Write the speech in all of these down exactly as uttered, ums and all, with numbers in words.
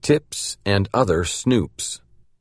Tips and Other Snoops.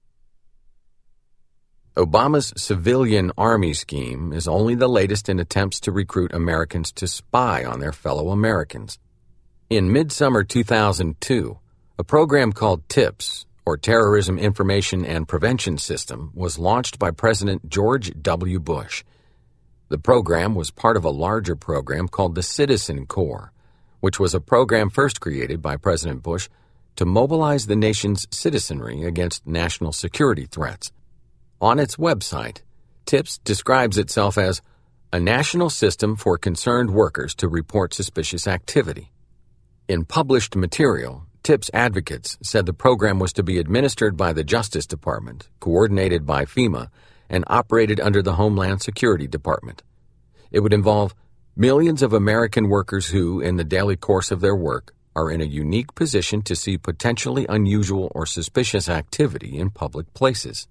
Obama's civilian army scheme is only the latest in attempts to recruit Americans to spy on their fellow Americans. In midsummer two thousand two, a program called TIPS, or Terrorism Information and Prevention System, was launched by President George W. Bush. The program was part of a larger program called the Citizen Corps, which was a program first created by President Bush to mobilize the nation's citizenry against national security threats. On its website, TIPS describes itself as a national system for concerned workers to report suspicious activity. In published material, TIPS advocates said the program was to be administered by the Justice Department, coordinated by FEMA, and operated under the Homeland Security Department. It would involve millions of American workers who, in the daily course of their work, are in a unique position to see potentially unusual or suspicious activity in public places.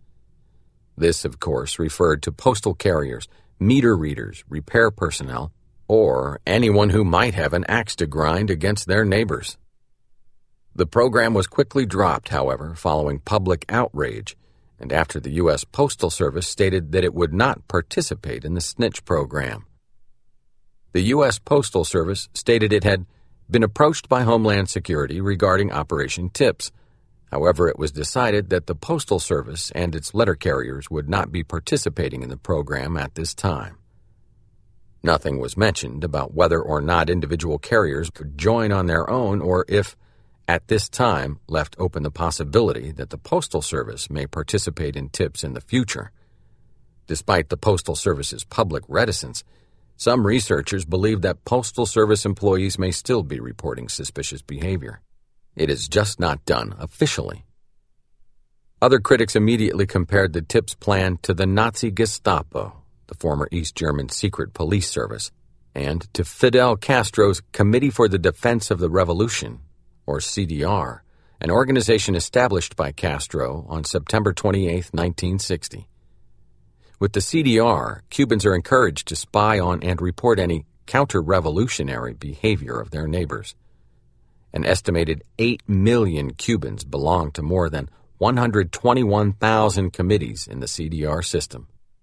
This, of course, referred to postal carriers, meter readers, repair personnel, or anyone who might have an axe to grind against their neighbors. The program was quickly dropped, however, following public outrage, and after the U S Postal Service stated that it would not participate in the snitch program. The U S Postal Service stated it had been approached by Homeland Security regarding Operation TIPS. However, it was decided that the Postal Service and its letter carriers would not be participating in the program at this time. Nothing was mentioned about whether or not individual carriers could join on their own or if, at this time, left open the possibility that the Postal Service may participate in TIPS in the future. Despite the Postal Service's public reticence, some researchers believe that Postal Service employees may still be reporting suspicious behavior. It is just not done officially. Other critics immediately compared the TIPS plan to the Nazi Gestapo, the former East German secret police service, and to Fidel Castro's Committee for the Defense of the Revolution, or C D R, an organization established by Castro on September twenty-eighth, nineteen sixty. With the C D R, Cubans are encouraged to spy on and report any counter-revolutionary behavior of their neighbors. An estimated eight million Cubans belong to more than one hundred twenty-one thousand committees in the C D R system.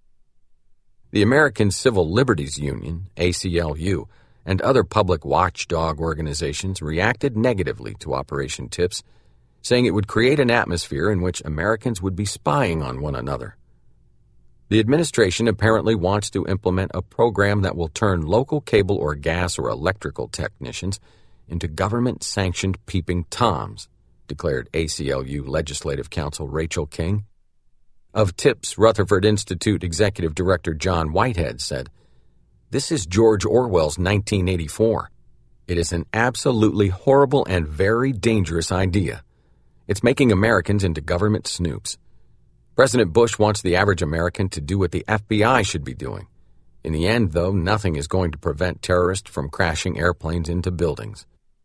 The American Civil Liberties Union, A C L U, and other public watchdog organizations reacted negatively to Operation TIPS, saying it would create an atmosphere in which Americans would be spying on one another. The administration apparently wants to implement a program that will turn local cable or gas or electrical technicians into government-sanctioned peeping toms, declared A C L U Legislative Counsel Rachel King. Of TIPS, Rutherford Institute Executive Director John Whitehead said, "This is George Orwell's nineteen eighty-four. It is an absolutely horrible and very dangerous idea. It's making Americans into government snoops. President Bush wants the average American to do what the F B I should be doing. In the end, though, nothing is going to prevent terrorists from crashing airplanes into buildings."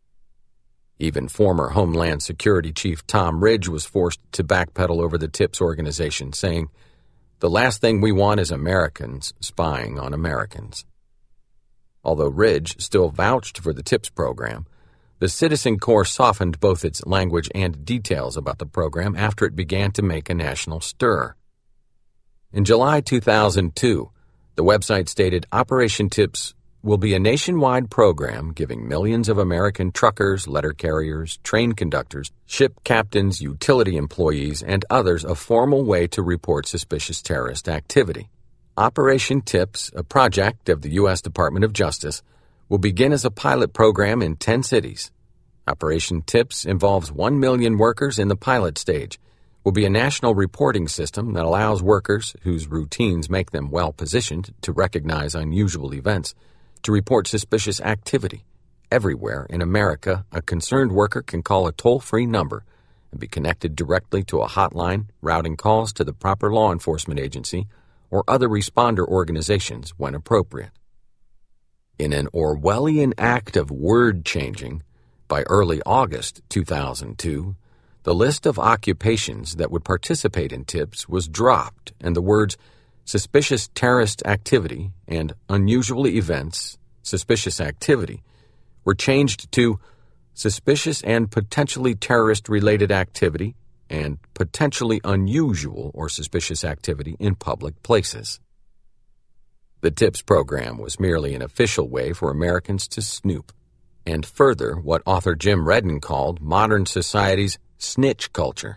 Even former Homeland Security Chief Tom Ridge was forced to backpedal over the TIPS organization, saying, "The last thing we want is Americans spying on Americans." Although Ridge still vouched for the TIPS program, the Citizen Corps softened both its language and details about the program after it began to make a national stir. In July two thousand two, the website stated Operation TIPS will be a nationwide program giving millions of American truckers, letter carriers, train conductors, ship captains, utility employees, and others a formal way to report suspicious terrorist activity. Operation TIPS, a project of the U S Department of Justice, will begin as a pilot program in ten cities. Operation TIPS involves one million workers in the pilot stage, will be a national reporting system that allows workers, whose routines make them well-positioned to recognize unusual events, to report suspicious activity. Everywhere in America, a concerned worker can call a toll-free number and be connected directly to a hotline routing calls to the proper law enforcement agency or other responder organizations when appropriate. In an Orwellian act of word-changing, by early August two thousand two, the list of occupations that would participate in TIPS was dropped, and the words suspicious terrorist activity and unusual events, suspicious activity, were changed to suspicious and potentially terrorist-related activity, and potentially unusual or suspicious activity in public places. The TIPS program was merely an official way for Americans to snoop, and further what author Jim Redden called modern society's snitch culture.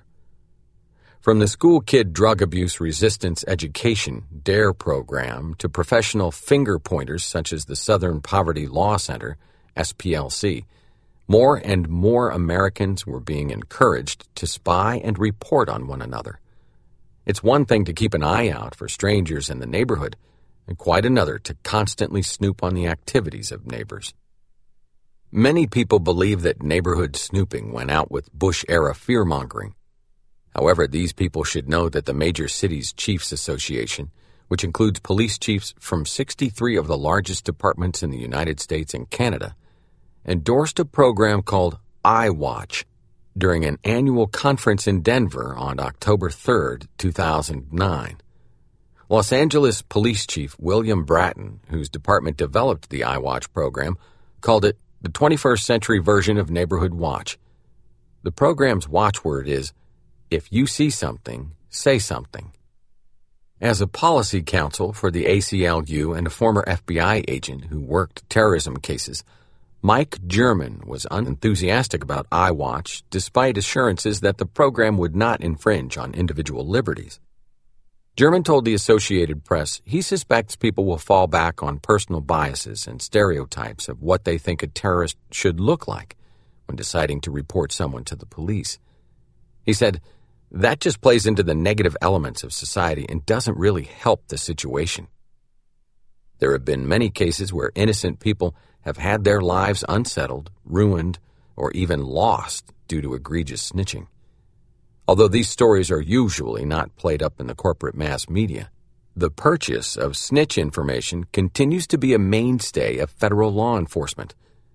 From the School Kid Drug Abuse Resistance Education DARE program to professional finger pointers such as the Southern Poverty Law Center, S P L C, more and more Americans were being encouraged to spy and report on one another. It's one thing to keep an eye out for strangers in the neighborhood, and quite another to constantly snoop on the activities of neighbors. Many people believe that neighborhood snooping went out with Bush-era fear-mongering. However, these people should know that the Major Cities Chiefs Association, which includes police chiefs from sixty-three of the largest departments in the United States and Canada, endorsed a program called iWatch during an annual conference in Denver on October third, two thousand nine. Los Angeles Police Chief William Bratton, whose department developed the iWatch program, called it the twenty-first century version of Neighborhood Watch. The program's watchword is, "If you see something, say something." As a policy counsel for the A C L U and a former F B I agent who worked terrorism cases, Mike German was unenthusiastic about iWatch despite assurances that the program would not infringe on individual liberties. German told the Associated Press he suspects people will fall back on personal biases and stereotypes of what they think a terrorist should look like when deciding to report someone to the police. He said, "That just plays into the negative elements of society and doesn't really help the situation." There have been many cases where innocent people have had their lives unsettled, ruined, or even lost due to egregious snitching. Although these stories are usually not played up in the corporate mass media, the purchase of snitch information continues to be a mainstay of federal law enforcement.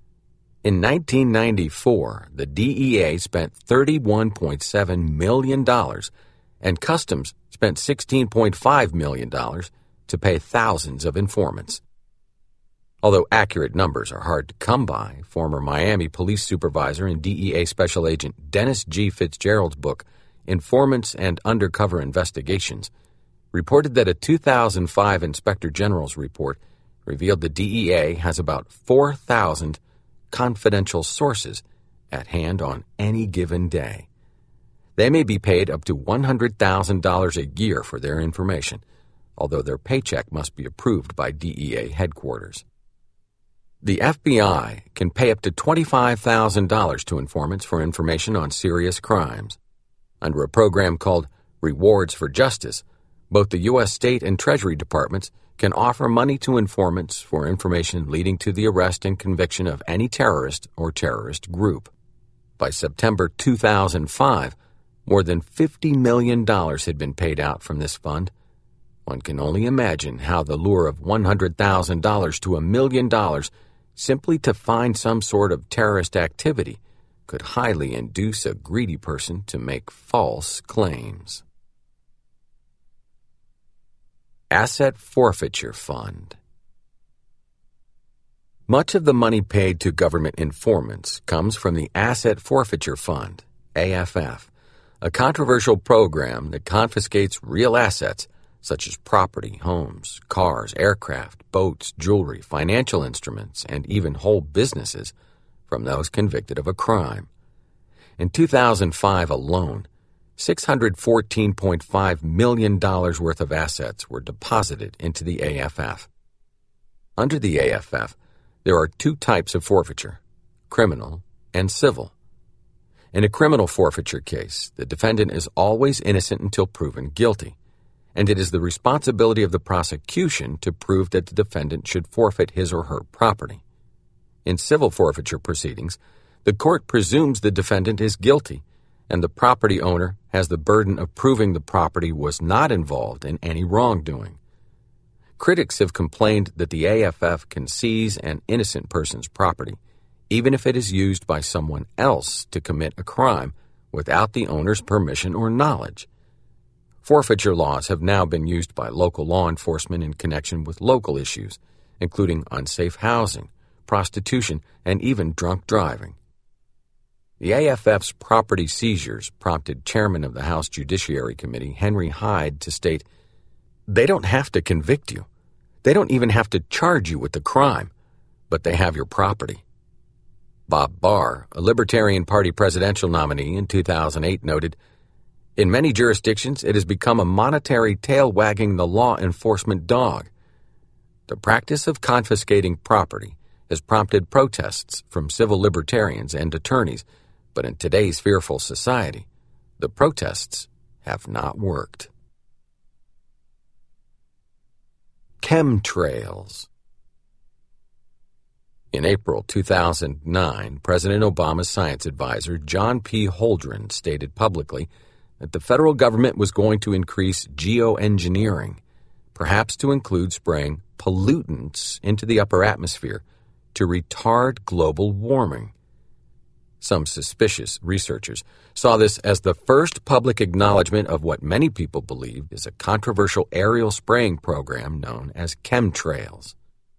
In nineteen ninety-four, the D E A spent thirty-one point seven million dollars and Customs spent sixteen point five million dollars to pay thousands of informants. Although accurate numbers are hard to come by, former Miami police supervisor and D E A Special Agent Dennis G. Fitzgerald's book, Informants and Undercover Investigations, reported that a two thousand five Inspector General's report revealed the D E A has about four thousand confidential sources at hand on any given day. They may be paid up to one hundred thousand dollars a year for their information, although their paycheck must be approved by D E A headquarters. The F B I can pay up to twenty-five thousand dollars to informants for information on serious crimes. Under a program called Rewards for Justice, both the U S State and Treasury Departments can offer money to informants for information leading to the arrest and conviction of any terrorist or terrorist group. By September two thousand five, more than fifty million dollars had been paid out from this fund. One can only imagine how the lure of one hundred thousand dollars to a million dollars simply to find some sort of terrorist activity could highly induce a greedy person to make false claims. Asset Forfeiture Fund. Much of the money paid to government informants comes from the Asset Forfeiture Fund, A F F, a controversial program that confiscates real assets such as property, homes, cars, aircraft, boats, jewelry, financial instruments, and even whole businesses from those convicted of a crime. In two thousand five alone, six hundred fourteen point five million dollars worth of assets were deposited into the A F F. Under the A F F, there are two types of forfeiture, criminal and civil. In a criminal forfeiture case, the defendant is always innocent until proven guilty, and it is the responsibility of the prosecution to prove that the defendant should forfeit his or her property. In civil forfeiture proceedings, the court presumes the defendant is guilty, and the property owner has the burden of proving the property was not involved in any wrongdoing. Critics have complained that the A F F can seize an innocent person's property, even if it is used by someone else to commit a crime without the owner's permission or knowledge. Forfeiture laws have now been used by local law enforcement in connection with local issues, including unsafe housing, prostitution, and even drunk driving. The A F F's property seizures prompted Chairman of the House Judiciary Committee, Henry Hyde, to state, "They don't have to convict you. They don't even have to charge you with the crime, but they have your property." Bob Barr, a Libertarian Party presidential nominee in two thousand eight, noted, "In many jurisdictions, it has become a monetary tail-wagging the law enforcement dog. The practice of confiscating property has prompted protests from civil libertarians and attorneys, but in today's fearful society, the protests have not worked." Chemtrails. In April two thousand nine, President Obama's science advisor, John P. Holdren, stated publicly that the federal government was going to increase geoengineering, perhaps to include spraying pollutants into the upper atmosphere to retard global warming. Some suspicious researchers saw this as the first public acknowledgement of what many people believe is a controversial aerial spraying program known as chemtrails.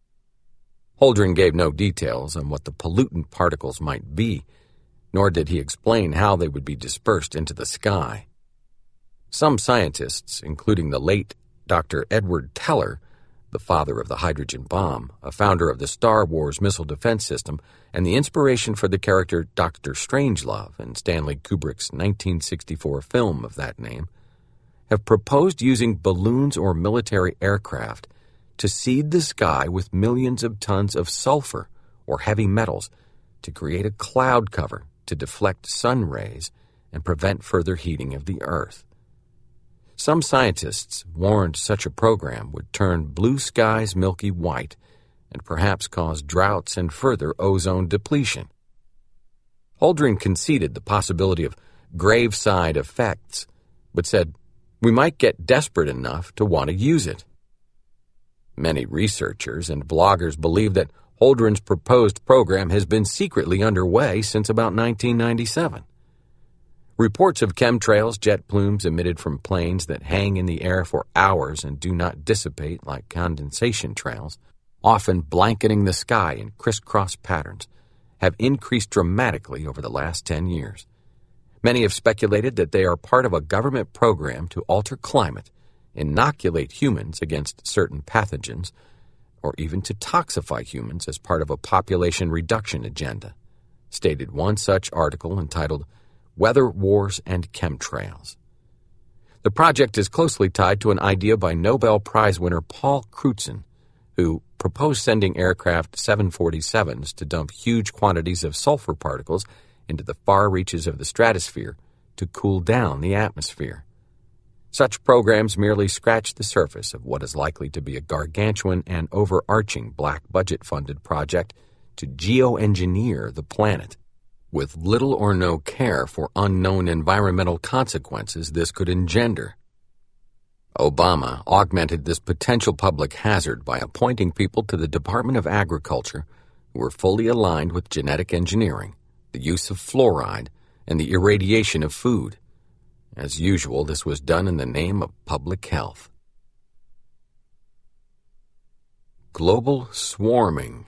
Holdren gave no details on what the pollutant particles might be, nor did he explain how they would be dispersed into the sky. Some scientists, including the late Doctor Edward Teller, the father of the hydrogen bomb, a founder of the Star Wars missile defense system, and the inspiration for the character Doctor Strangelove in Stanley Kubrick's nineteen sixty-four film of that name, have proposed using balloons or military aircraft to seed the sky with millions of tons of sulfur or heavy metals to create a cloud cover to deflect sun rays and prevent further heating of the earth. Some scientists warned such a program would turn blue skies milky white and perhaps cause droughts and further ozone depletion. Holdren conceded the possibility of graveside effects, but said, "We might get desperate enough to want to use it." Many researchers and bloggers believe that Holdren's proposed program has been secretly underway since about nineteen ninety-seven. Reports of chemtrails, jet plumes emitted from planes that hang in the air for hours and do not dissipate like condensation trails, often blanketing the sky in crisscross patterns, have increased dramatically over the last ten years. Many have speculated that they are part of a government program to alter climate, inoculate humans against certain pathogens, or even to toxify humans as part of a population reduction agenda, stated one such article entitled Weather Wars and Chemtrails. The project is closely tied to an idea by Nobel Prize winner Paul Crutzen, who proposed sending aircraft seven forty-sevens to dump huge quantities of sulfur particles into the far reaches of the stratosphere to cool down the atmosphere. Such programs merely scratch the surface of what is likely to be a gargantuan and overarching black budget-funded project to geoengineer the planet, with little or no care for unknown environmental consequences this could engender. Obama augmented this potential public hazard by appointing people to the Department of Agriculture who were fully aligned with genetic engineering, the use of fluoride, and the irradiation of food. As usual, this was done in the name of public health. Global swarming.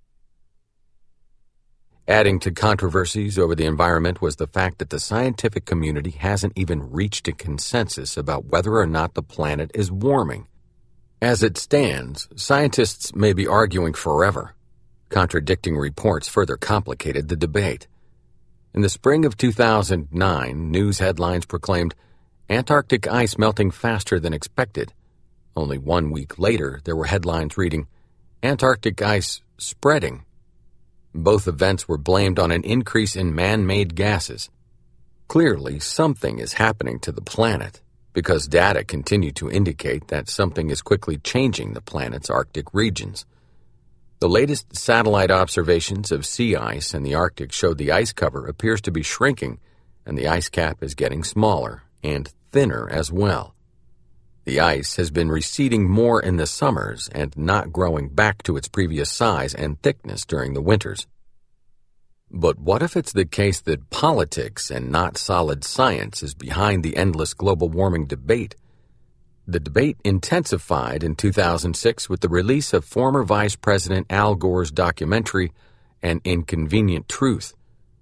Adding to controversies over the environment was the fact that the scientific community hasn't even reached a consensus about whether or not the planet is warming. As it stands, scientists may be arguing forever. Contradicting reports further complicated the debate. In the spring of two thousand nine, news headlines proclaimed, "Antarctic ice melting faster than expected." Only one week later, there were headlines reading, "Antarctic ice spreading." Both events were blamed on an increase in man-made gases. Clearly, something is happening to the planet, because data continue to indicate that something is quickly changing the planet's Arctic regions. The latest satellite observations of sea ice in the Arctic showed the ice cover appears to be shrinking, and the ice cap is getting smaller and thinner as well. The ice has been receding more in the summers and not growing back to its previous size and thickness during the winters. But what if it's the case that politics and not solid science is behind the endless global warming debate? The debate intensified in two thousand six with the release of former Vice President Al Gore's documentary, An Inconvenient Truth.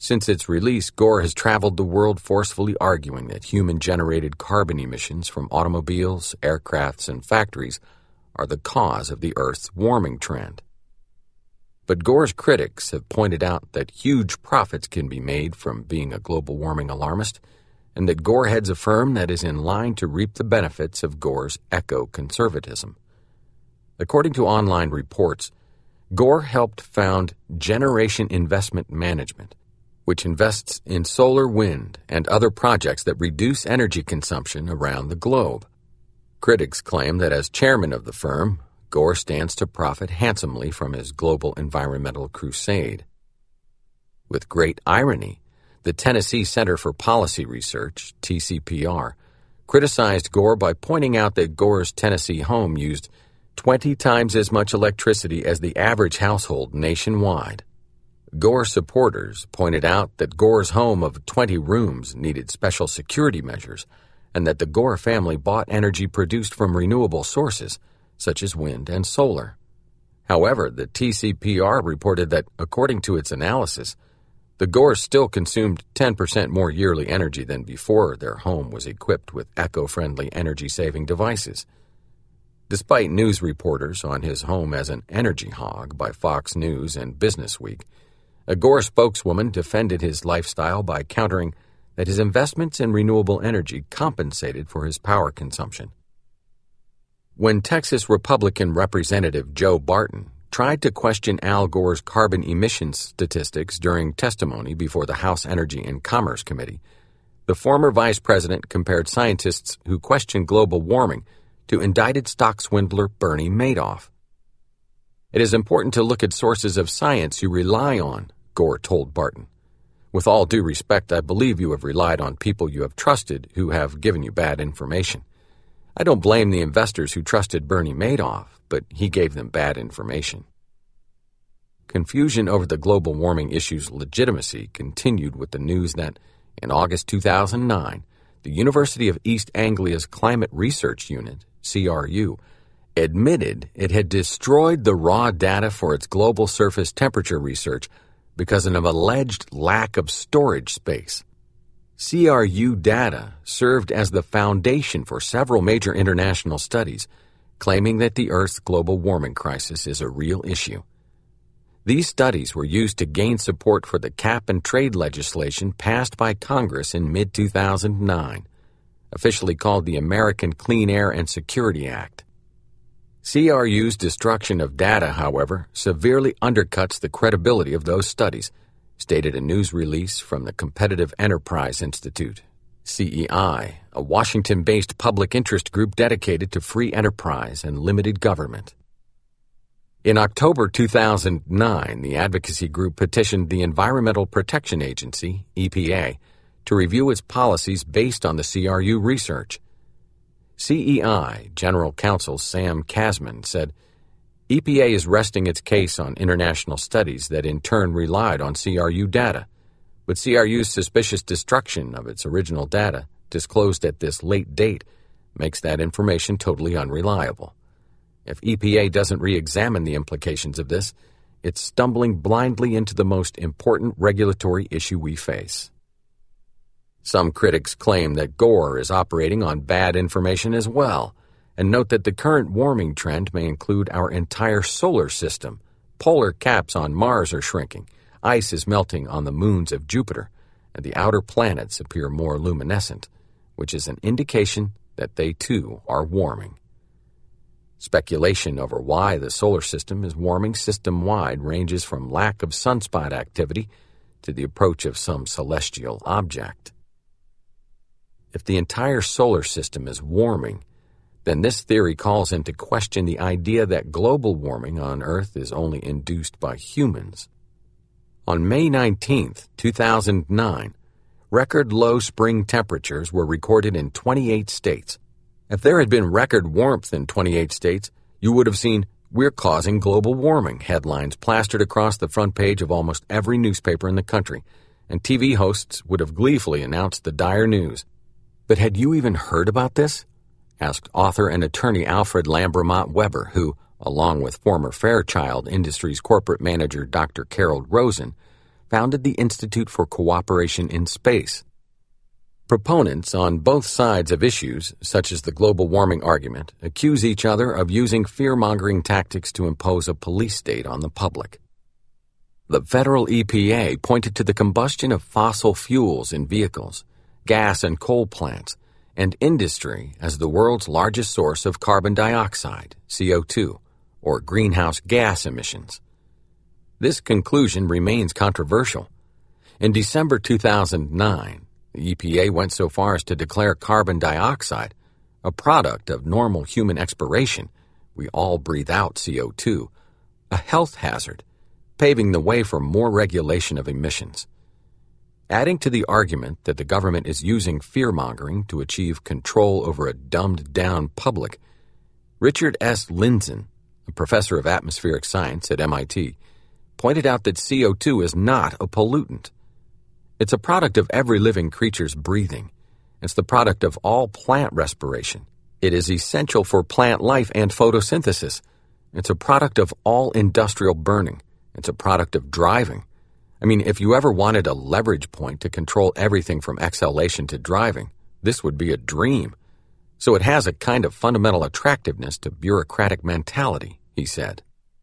Since its release, Gore has traveled the world forcefully arguing that human-generated carbon emissions from automobiles, aircrafts, and factories are the cause of the Earth's warming trend. But Gore's critics have pointed out that huge profits can be made from being a global warming alarmist, and that Gore heads a firm that is in line to reap the benefits of Gore's eco-conservatism. According to online reports, Gore helped found Generation Investment Management, which invests in solar, wind, and other projects that reduce energy consumption around the globe. Critics claim that as chairman of the firm, Gore stands to profit handsomely from his global environmental crusade. With great irony, the Tennessee Center for Policy Research, T C P R, criticized Gore by pointing out that Gore's Tennessee home used twenty times as much electricity as the average household nationwide. Gore supporters pointed out that Gore's home of twenty rooms needed special security measures, and that the Gore family bought energy produced from renewable sources, such as wind and solar. However, the T C P R reported that, according to its analysis, the Gores still consumed ten percent more yearly energy than before their home was equipped with eco-friendly energy-saving devices. Despite news reporters on his home as an energy hog by Fox News and Business Week, a Gore spokeswoman defended his lifestyle by countering that his investments in renewable energy compensated for his power consumption. When Texas Republican Representative Joe Barton tried to question Al Gore's carbon emissions statistics during testimony before the House Energy and Commerce Committee, the former vice president compared scientists who questioned global warming to indicted stock swindler Bernie Madoff. It is important to look at sources of science you rely on, Gore told Barton. With all due respect, I believe you have relied on people you have trusted who have given you bad information. I don't blame the investors who trusted Bernie Madoff, but he gave them bad information. Confusion over the global warming issue's legitimacy continued with the news that, in August two thousand nine, the University of East Anglia's Climate Research Unit, C R U, admitted it had destroyed the raw data for its global surface temperature research because of an alleged lack of storage space. C R U data served as the foundation for several major international studies, claiming that the Earth's global warming crisis is a real issue. These studies were used to gain support for the cap-and-trade legislation passed by Congress in mid two thousand nine, officially called the American Clean Air and Security Act. C R U's destruction of data, however, severely undercuts the credibility of those studies, stated a news release from the Competitive Enterprise Institute, C E I, a Washington-based public interest group dedicated to free enterprise and limited government. In October two thousand nine, the advocacy group petitioned the Environmental Protection Agency, E P A, to review its policies based on the C R U research. C E I General Counsel Sam Kasman said, E P A is resting its case on international studies that in turn relied on C R U data, but C R U's suspicious destruction of its original data, disclosed at this late date, makes that information totally unreliable. If E P A doesn't re-examine the implications of this, it's stumbling blindly into the most important regulatory issue we face. Some critics claim that Gore is operating on bad information as well, and note that the current warming trend may include our entire solar system. Polar caps on Mars are shrinking, ice is melting on the moons of Jupiter, and the outer planets appear more luminescent, which is an indication that they too are warming. Speculation over why the solar system is warming system-wide ranges from lack of sunspot activity to the approach of some celestial object. If the entire solar system is warming, then this theory calls into question the idea that global warming on Earth is only induced by humans. On May nineteenth, two thousand nine, record low spring temperatures were recorded in twenty-eight states. If there had been record warmth in twenty-eight states, you would have seen "We're causing global warming" headlines plastered across the front page of almost every newspaper in the country, and T V hosts would have gleefully announced the dire news. But had you even heard about this? Asked author and attorney Alfred Lambremont Weber, who, along with former Fairchild Industries corporate manager Doctor Carol Rosen, founded the Institute for Cooperation in Space. Proponents on both sides of issues, such as the global warming argument, accuse each other of using fear-mongering tactics to impose a police state on the public. The federal E P A pointed to the combustion of fossil fuels in vehicles, gas and coal plants, and industry as the world's largest source of carbon dioxide, C O two, or greenhouse gas emissions. This conclusion remains controversial. In December two thousand nine, the E P A went so far as to declare carbon dioxide, a product of normal human expiration, we all breathe out C O two, a health hazard, paving the way for more regulation of emissions. Adding to the argument that the government is using fear-mongering to achieve control over a dumbed-down public, Richard S. Lindzen, a professor of atmospheric science at M I T, pointed out that C O two is not a pollutant. It's a product of every living creature's breathing. It's the product of all plant respiration. It is essential for plant life and photosynthesis. It's a product of all industrial burning. It's a product of driving. I mean, if you ever wanted a leverage point to control everything from exhalation to driving, this would be a dream. So it has a kind of fundamental attractiveness to bureaucratic mentality, he said.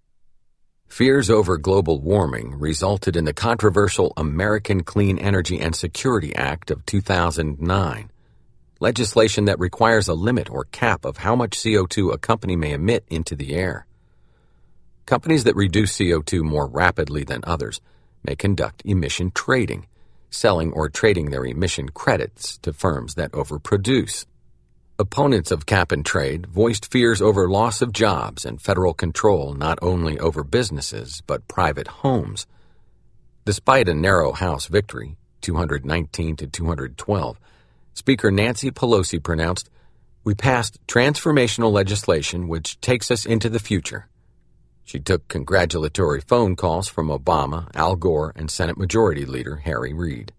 Fears over global warming resulted in the controversial American Clean Energy and Security Act of two thousand nine, legislation that requires a limit or cap of how much C O two a company may emit into the air. Companies that reduce C O two more rapidly than others may conduct emission trading, selling or trading their emission credits to firms that overproduce. Opponents of cap and trade voiced fears over loss of jobs and federal control not only over businesses but private homes. Despite a narrow House victory, two hundred nineteen to two hundred twelve, Speaker Nancy Pelosi pronounced, "We passed transformational legislation which takes us into the future." She took congratulatory phone calls from Obama, Al Gore, and Senate Majority Leader Harry Reid.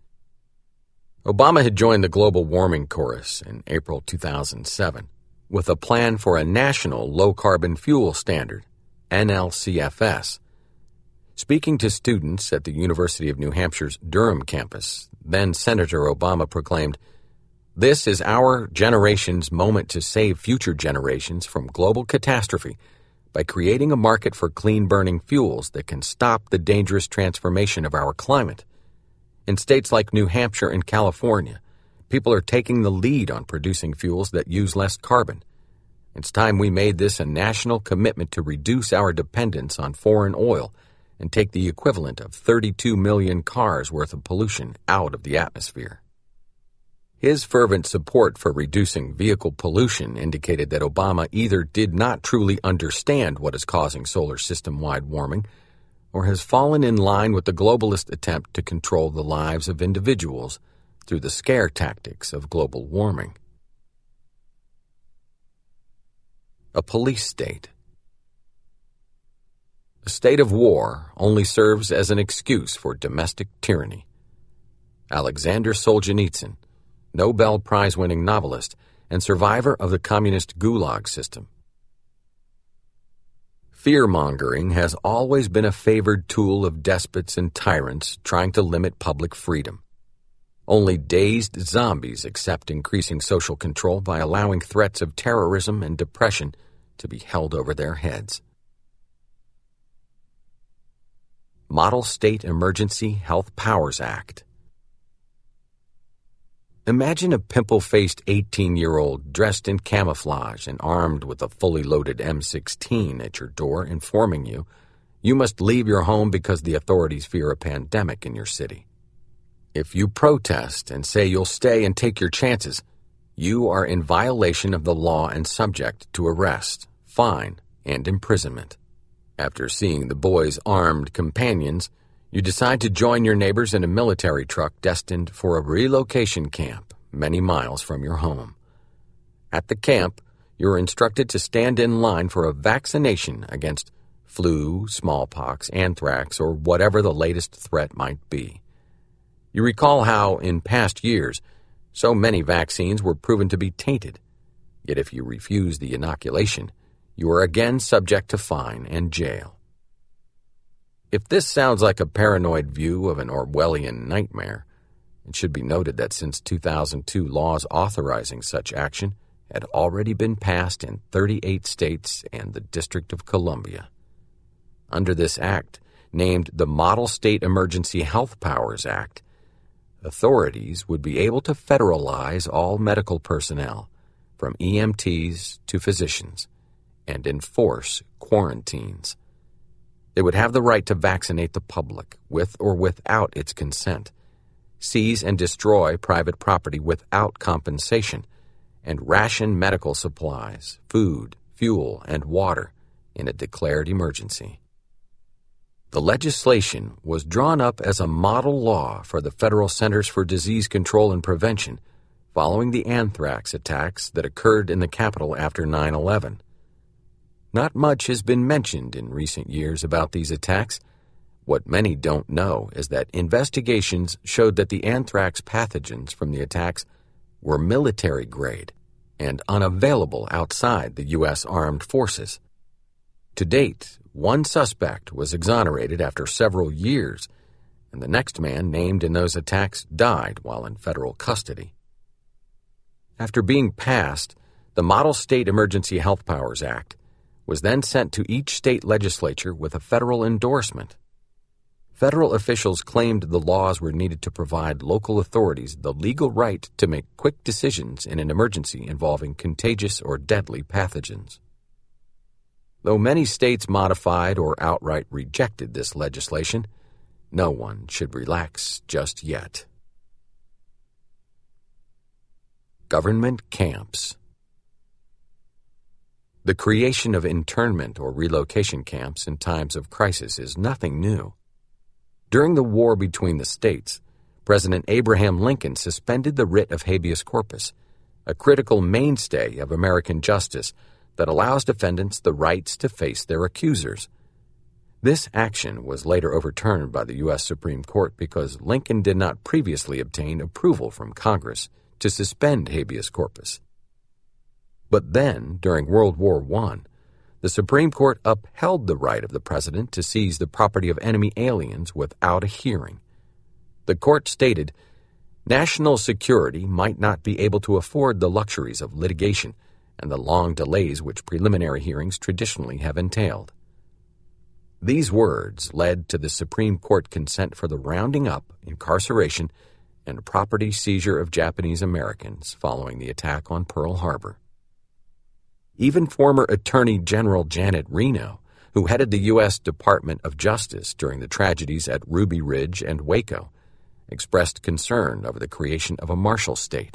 Obama had joined the global warming chorus in April two thousand seven with a plan for a national low-carbon fuel standard, N L C F S. Speaking to students at the University of New Hampshire's Durham campus, then Senator Obama proclaimed, "This is our generation's moment to save future generations from global catastrophe by creating a market for clean-burning fuels that can stop the dangerous transformation of our climate. In states like New Hampshire and California, people are taking the lead on producing fuels that use less carbon. It's time we made this a national commitment to reduce our dependence on foreign oil and take the equivalent of thirty-two million cars worth of pollution out of the atmosphere." His fervent support for reducing vehicle pollution indicated that Obama either did not truly understand what is causing solar system-wide warming or has fallen in line with the globalist attempt to control the lives of individuals through the scare tactics of global warming. A police state. A state of war only serves as an excuse for domestic tyranny. Alexander Solzhenitsyn, Nobel Prize-winning novelist and survivor of the communist Gulag system. Fear-mongering has always been a favored tool of despots and tyrants trying to limit public freedom. Only dazed zombies accept increasing social control by allowing threats of terrorism and depression to be held over their heads. Model State Emergency Health Powers Act. Imagine a pimple-faced eighteen-year-old dressed in camouflage and armed with a fully loaded M sixteen at your door informing you you must leave your home because the authorities fear a pandemic in your city. If you protest and say you'll stay and take your chances, you are in violation of the law and subject to arrest, fine, and imprisonment. After seeing the boy's armed companions, you decide to join your neighbors in a military truck destined for a relocation camp many miles from your home. At the camp, you're instructed to stand in line for a vaccination against flu, smallpox, anthrax, or whatever the latest threat might be. You recall how, in past years, so many vaccines were proven to be tainted. Yet if you refuse the inoculation, you are again subject to fine and jail. If this sounds like a paranoid view of an Orwellian nightmare, it should be noted that since two thousand two, laws authorizing such action had already been passed in thirty-eight states and the District of Columbia. Under this act, named the Model State Emergency Health Powers Act, authorities would be able to federalize all medical personnel, from E M Ts to physicians, and enforce quarantines. They would have the right to vaccinate the public, with or without its consent, seize and destroy private property without compensation, and ration medical supplies, food, fuel, and water in a declared emergency. The legislation was drawn up as a model law for the Federal Centers for Disease Control and Prevention following the anthrax attacks that occurred in the Capitol after nine eleven. Not much has been mentioned in recent years about these attacks. What many don't know is that investigations showed that the anthrax pathogens from the attacks were military grade and unavailable outside the U S Armed Forces. To date, one suspect was exonerated after several years, and the next man named in those attacks died while in federal custody. After being passed, the Model State Emergency Health Powers Act was then sent to each state legislature with a federal endorsement. Federal officials claimed the laws were needed to provide local authorities the legal right to make quick decisions in an emergency involving contagious or deadly pathogens. Though many states modified or outright rejected this legislation, no one should relax just yet. Government camps. The creation of internment or relocation camps in times of crisis is nothing new. During the war between the states, President Abraham Lincoln suspended the writ of habeas corpus, a critical mainstay of American justice that allows defendants the rights to face their accusers. This action was later overturned by the U S Supreme Court because Lincoln did not previously obtain approval from Congress to suspend habeas corpus. But then, during World War One, the Supreme Court upheld the right of the president to seize the property of enemy aliens without a hearing. The court stated, national security might not be able to afford the luxuries of litigation and the long delays which preliminary hearings traditionally have entailed. These words led to the Supreme Court consent for the rounding up, incarceration, and property seizure of Japanese Americans following the attack on Pearl Harbor. Even former Attorney General Janet Reno, who headed the U S Department of Justice during the tragedies at Ruby Ridge and Waco, expressed concern over the creation of a martial state.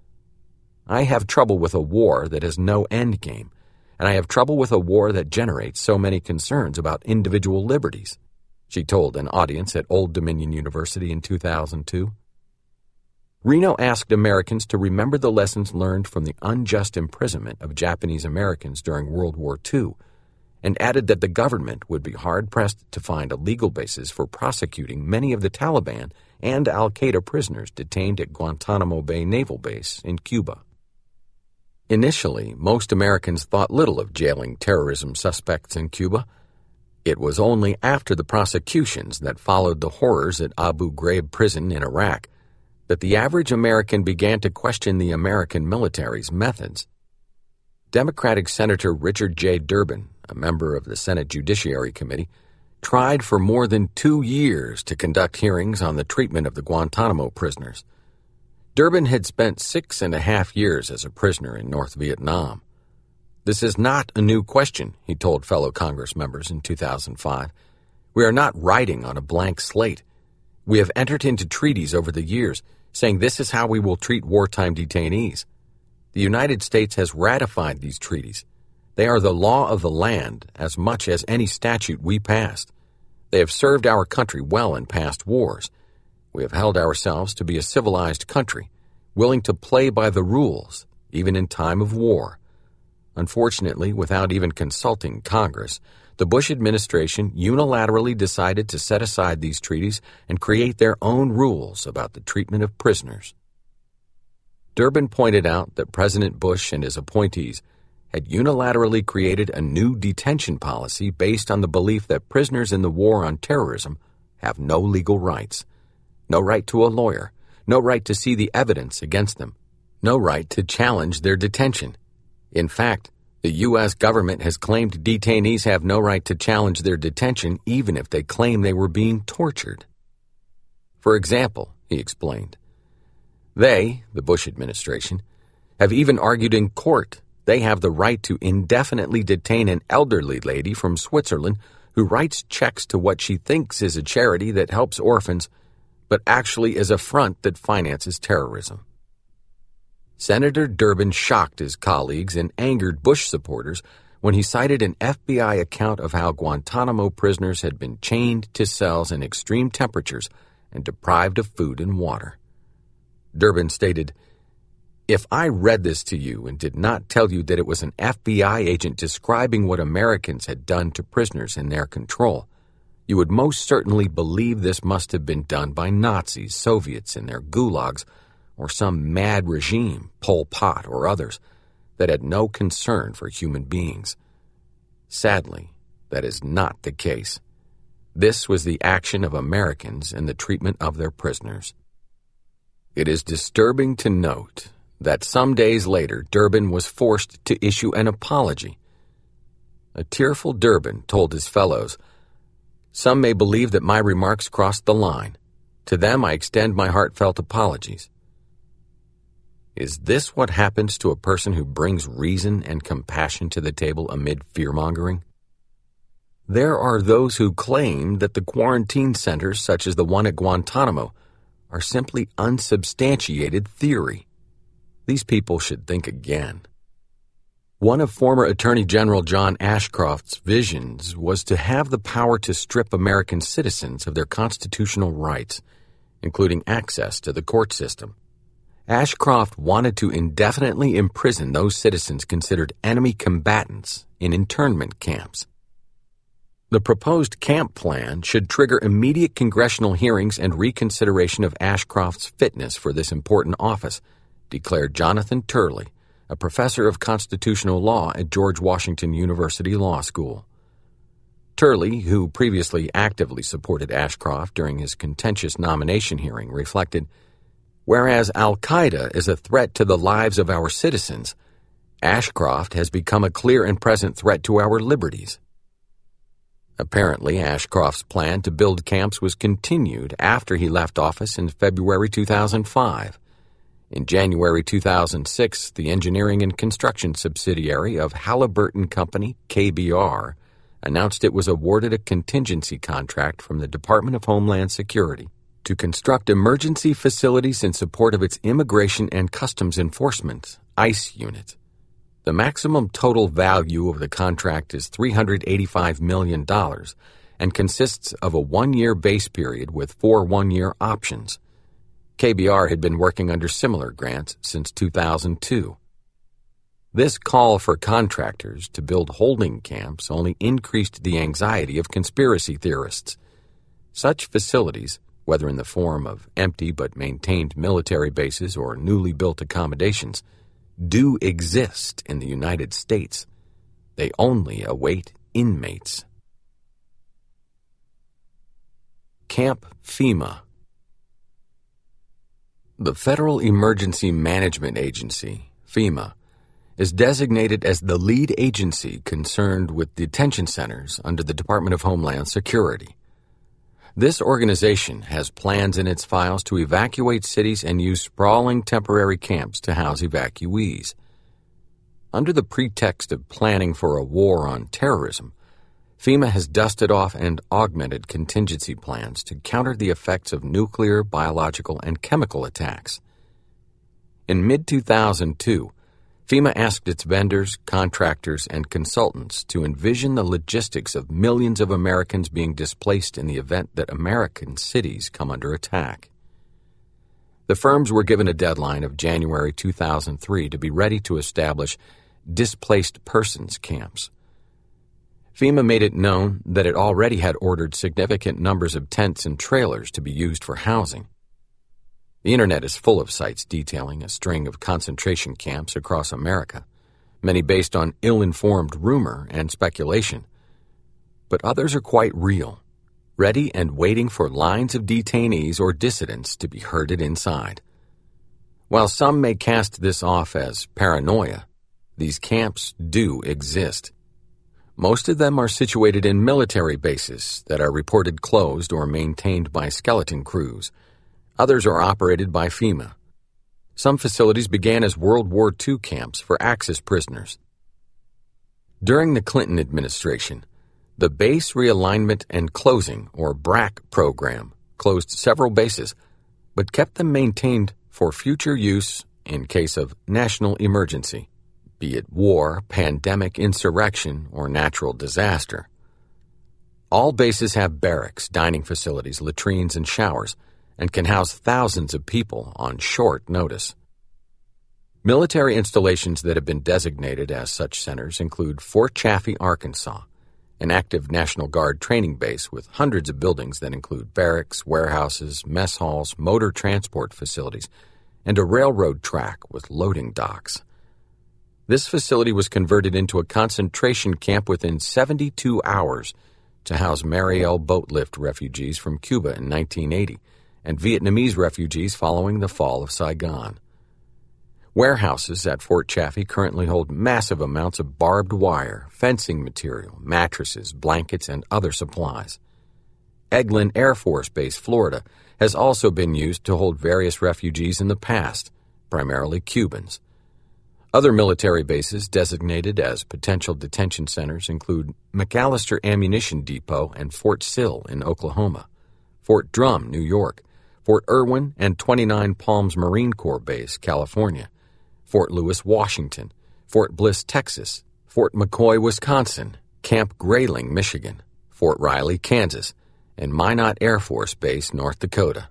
I have trouble with a war that has no end game, and I have trouble with a war that generates so many concerns about individual liberties, she told an audience at Old Dominion University in two thousand two. Reno asked Americans to remember the lessons learned from the unjust imprisonment of Japanese Americans during World War Two, and added that the government would be hard-pressed to find a legal basis for prosecuting many of the Taliban and al-Qaeda prisoners detained at Guantanamo Bay Naval Base in Cuba. Initially, most Americans thought little of jailing terrorism suspects in Cuba. It was only after the prosecutions that followed the horrors at Abu Ghraib prison in Iraq that the average American began to question the American military's methods. Democratic Senator Richard J. Durbin, a member of the Senate Judiciary Committee, tried for more than two years to conduct hearings on the treatment of the Guantanamo prisoners. Durbin had spent six and a half years as a prisoner in North Vietnam. This is not a new question, he told fellow Congress members in two thousand five. We are not writing on a blank slate. We have entered into treaties over the years, saying this is how we will treat wartime detainees. The United States has ratified these treaties. They are the law of the land as much as any statute we passed. They have served our country well in past wars. We have held ourselves to be a civilized country, willing to play by the rules, even in time of war. Unfortunately, without even consulting Congress, the Bush administration unilaterally decided to set aside these treaties and create their own rules about the treatment of prisoners. Durbin pointed out that President Bush and his appointees had unilaterally created a new detention policy based on the belief that prisoners in the war on terrorism have no legal rights. No right to a lawyer, no right to see the evidence against them, no right to challenge their detention. In fact, the U S government has claimed detainees have no right to challenge their detention even if they claim they were being tortured. For example, he explained, they, the Bush administration, have even argued in court they have the right to indefinitely detain an elderly lady from Switzerland who writes checks to what she thinks is a charity that helps orphans, but actually is a front that finances terrorism. Senator Durbin shocked his colleagues and angered Bush supporters when he cited an F B I account of how Guantanamo prisoners had been chained to cells in extreme temperatures and deprived of food and water. Durbin stated, "If I read this to you and did not tell you that it was an F B I agent describing what Americans had done to prisoners in their control, you would most certainly believe this must have been done by Nazis, Soviets in their gulags, or some mad regime, Pol Pot or others, that had no concern for human beings. Sadly, that is not the case. This was the action of Americans in the treatment of their prisoners." It is disturbing to note that some days later, Durbin was forced to issue an apology. A tearful Durbin told his fellows, "Some may believe that my remarks crossed the line. To them I extend my heartfelt apologies." Is this what happens to a person who brings reason and compassion to the table amid fear-mongering? There are those who claim that the quarantine centers, such as the one at Guantanamo, are simply unsubstantiated theory. These people should think again. One of former Attorney General John Ashcroft's visions was to have the power to strip American citizens of their constitutional rights, including access to the court system. Ashcroft wanted to indefinitely imprison those citizens considered enemy combatants in internment camps. The proposed camp plan should trigger immediate congressional hearings and reconsideration of Ashcroft's fitness for this important office, declared Jonathan Turley, a professor of constitutional law at George Washington University Law School. Turley, who previously actively supported Ashcroft during his contentious nomination hearing, reflected, "Whereas Al-Qaeda is a threat to the lives of our citizens, Ashcroft has become a clear and present threat to our liberties." Apparently, Ashcroft's plan to build camps was continued after he left office in February two thousand five. In January two thousand six, the engineering and construction subsidiary of Halliburton Company, K B R, announced it was awarded a contingency contract from the Department of Homeland Security to construct emergency facilities in support of its Immigration and Customs Enforcement, ICE unit. The maximum total value of the contract is three hundred eighty-five million dollars and consists of a one-year base period with four one-year options. K B R had been working under similar grants since two thousand two. This call for contractors to build holding camps only increased the anxiety of conspiracy theorists. Such facilities, whether in the form of empty but maintained military bases or newly built accommodations, do exist in the United States. They only await inmates. Camp FEMA. The Federal Emergency Management Agency, FEMA, is designated as the lead agency concerned with detention centers under the Department of Homeland Security. This organization has plans in its files to evacuate cities and use sprawling temporary camps to house evacuees. Under the pretext of planning for a war on terrorism, FEMA has dusted off and augmented contingency plans to counter the effects of nuclear, biological, and chemical attacks. In mid two thousand two, FEMA asked its vendors, contractors, and consultants to envision the logistics of millions of Americans being displaced in the event that American cities come under attack. The firms were given a deadline of January two thousand three to be ready to establish displaced persons camps. FEMA made it known that it already had ordered significant numbers of tents and trailers to be used for housing. The internet is full of sites detailing a string of concentration camps across America, many based on ill-informed rumor and speculation. But others are quite real, ready and waiting for lines of detainees or dissidents to be herded inside. While some may cast this off as paranoia, these camps do exist. Most of them are situated in military bases that are reported closed or maintained by skeleton crews. Others are operated by FEMA. Some facilities began as World War Two camps for Axis prisoners. During the Clinton administration, the Base Realignment and Closing, or BRAC program, closed several bases, but kept them maintained for future use in case of national emergency, be it war, pandemic, insurrection, or natural disaster. All bases have barracks, dining facilities, latrines, and showers, and can house thousands of people on short notice. Military installations that have been designated as such centers include Fort Chaffee, Arkansas, an active National Guard training base with hundreds of buildings that include barracks, warehouses, mess halls, motor transport facilities, and a railroad track with loading docks. This facility was converted into a concentration camp within seventy-two hours to house Mariel boat lift refugees from Cuba in nineteen eighty and Vietnamese refugees following the fall of Saigon. Warehouses at Fort Chaffee currently hold massive amounts of barbed wire, fencing material, mattresses, blankets, and other supplies. Eglin Air Force Base, Florida, has also been used to hold various refugees in the past, primarily Cubans. Other military bases designated as potential detention centers include McAllister Ammunition Depot and Fort Sill in Oklahoma, Fort Drum, New York, Fort Irwin and twenty-nine Palms Marine Corps Base, California, Fort Lewis, Washington, Fort Bliss, Texas, Fort McCoy, Wisconsin, Camp Grayling, Michigan, Fort Riley, Kansas, and Minot Air Force Base, North Dakota.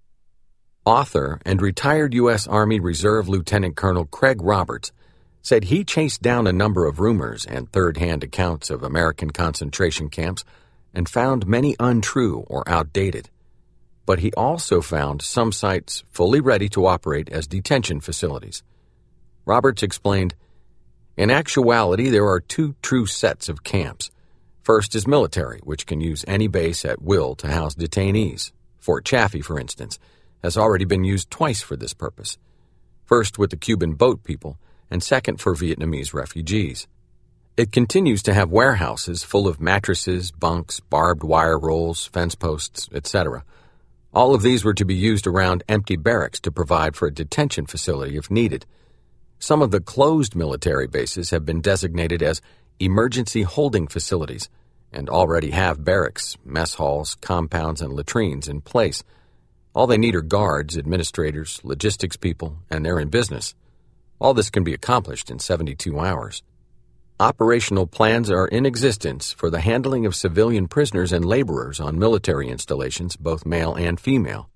Author and retired U S Army Reserve Lieutenant Colonel Craig Roberts said he chased down a number of rumors and third-hand accounts of American concentration camps and found many untrue or outdated. But he also found some sites fully ready to operate as detention facilities. Roberts explained, "In actuality, there are two true sets of camps. First is military, which can use any base at will to house detainees. Fort Chaffee, for instance, has already been used twice for this purpose. First with the Cuban boat people, and second for Vietnamese refugees. It continues to have warehouses full of mattresses, bunks, barbed wire rolls, fence posts, et cetera. All of these were to be used around empty barracks to provide for a detention facility if needed. Some of the closed military bases have been designated as emergency holding facilities and already have barracks, mess halls, compounds, and latrines in place. All they need are guards, administrators, logistics people, and they're in business. All this can be accomplished in seventy-two hours. Operational plans are in existence for the handling of civilian prisoners and laborers on military installations, both male and female.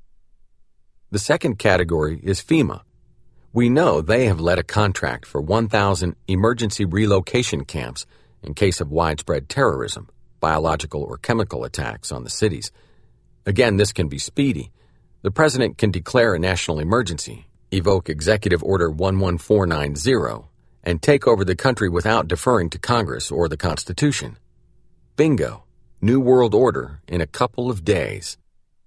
The second category is FEMA. We know they have led a contract for one thousand emergency relocation camps in case of widespread terrorism, biological or chemical attacks on the cities. Again, this can be speedy. The President can declare a national emergency, evoke Executive Order one one four nine zero, and take over the country without deferring to Congress or the Constitution. Bingo! New World Order in a couple of days.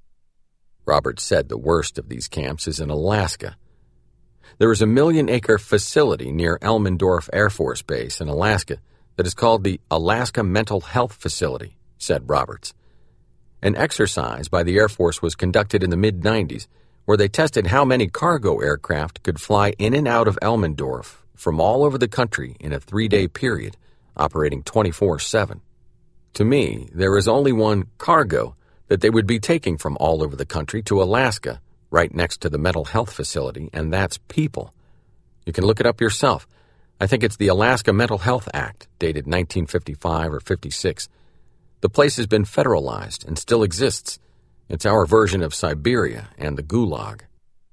Roberts said the worst of these camps is in Alaska. There is a million-acre facility near Elmendorf Air Force Base in Alaska that is called the Alaska Mental Health Facility, said Roberts. An exercise by the Air Force was conducted in the mid nineties where they tested how many cargo aircraft could fly in and out of Elmendorf from all over the country in a three-day period, operating twenty-four seven. To me, there is only one cargo that they would be taking from all over the country to Alaska, right next to the mental health facility, and that's people. You can look it up yourself. I think it's the Alaska Mental Health Act, dated nineteen fifty-five or fifty-six. The place has been federalized and still exists. It's our version of Siberia and the Gulag.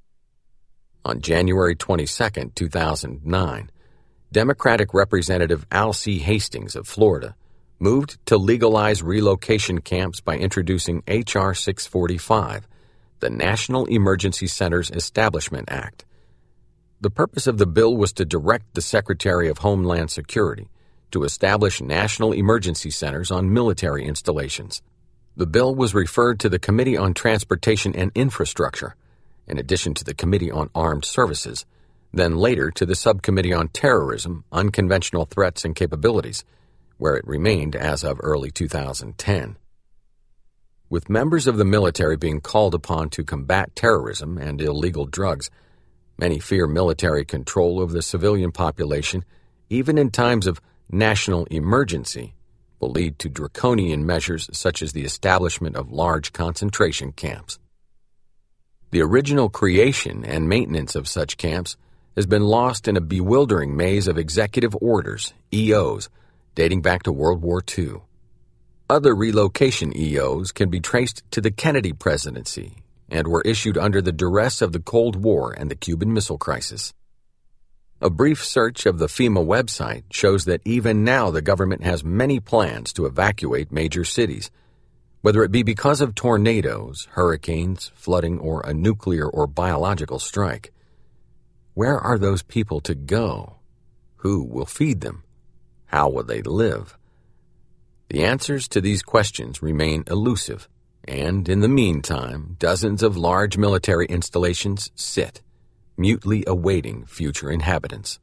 On January twenty-second, two thousand nine, Democratic Representative Al C. Hastings of Florida moved to legalize relocation camps by introducing H R six forty-five, the National Emergency Centers Establishment Act. The purpose of the bill was to direct the Secretary of Homeland Security to establish national emergency centers on military installations. The bill was referred to the Committee on Transportation and Infrastructure, in addition to the Committee on Armed Services, then later to the Subcommittee on Terrorism, Unconventional Threats and Capabilities, where it remained as of early two thousand ten. With members of the military being called upon to combat terrorism and illegal drugs, many fear military control of the civilian population, even in times of national emergency, will lead to draconian measures such as the establishment of large concentration camps. The original creation and maintenance of such camps has been lost in a bewildering maze of executive orders, E Os, dating back to World War Two. Other relocation E Os can be traced to the Kennedy presidency and were issued under the duress of the Cold War and the Cuban Missile Crisis. A brief search of the FEMA website shows that even now the government has many plans to evacuate major cities, whether it be because of tornadoes, hurricanes, flooding, or a nuclear or biological strike. Where are those people to go? Who will feed them? How will they live? The answers to these questions remain elusive, and in the meantime, dozens of large military installations sit, mutely awaiting future inhabitants.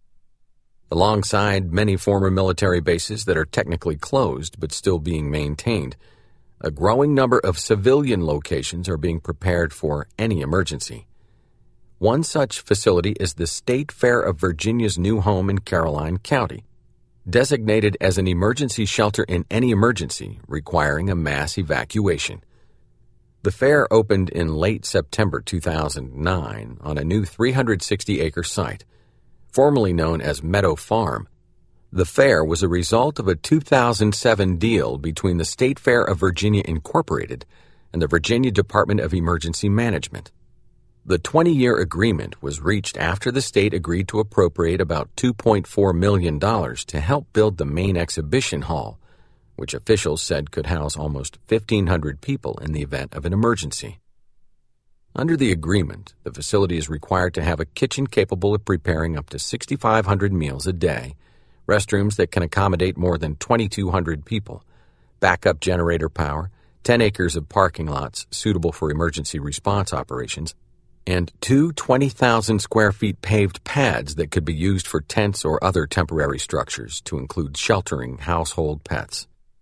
Alongside many former military bases that are technically closed but still being maintained, a growing number of civilian locations are being prepared for any emergency. One such facility is the State Fair of Virginia's new home in Caroline County, designated as an emergency shelter in any emergency requiring a mass evacuation. The fair opened in late September two thousand nine on a new three hundred sixty acre site, formerly known as Meadow Farm. The fair was a result of a two thousand seven deal between the State Fair of Virginia Incorporated and the Virginia Department of Emergency Management. The twenty-year agreement was reached after the state agreed to appropriate about two point four million dollars to help build the main exhibition hall, which officials said could house almost fifteen hundred people in the event of an emergency. Under the agreement, the facility is required to have a kitchen capable of preparing up to six thousand five hundred meals a day, restrooms that can accommodate more than two thousand two hundred people, backup generator power, ten acres of parking lots suitable for emergency response operations, and two twenty thousand square feet paved pads that could be used for tents or other temporary structures to include sheltering household pets.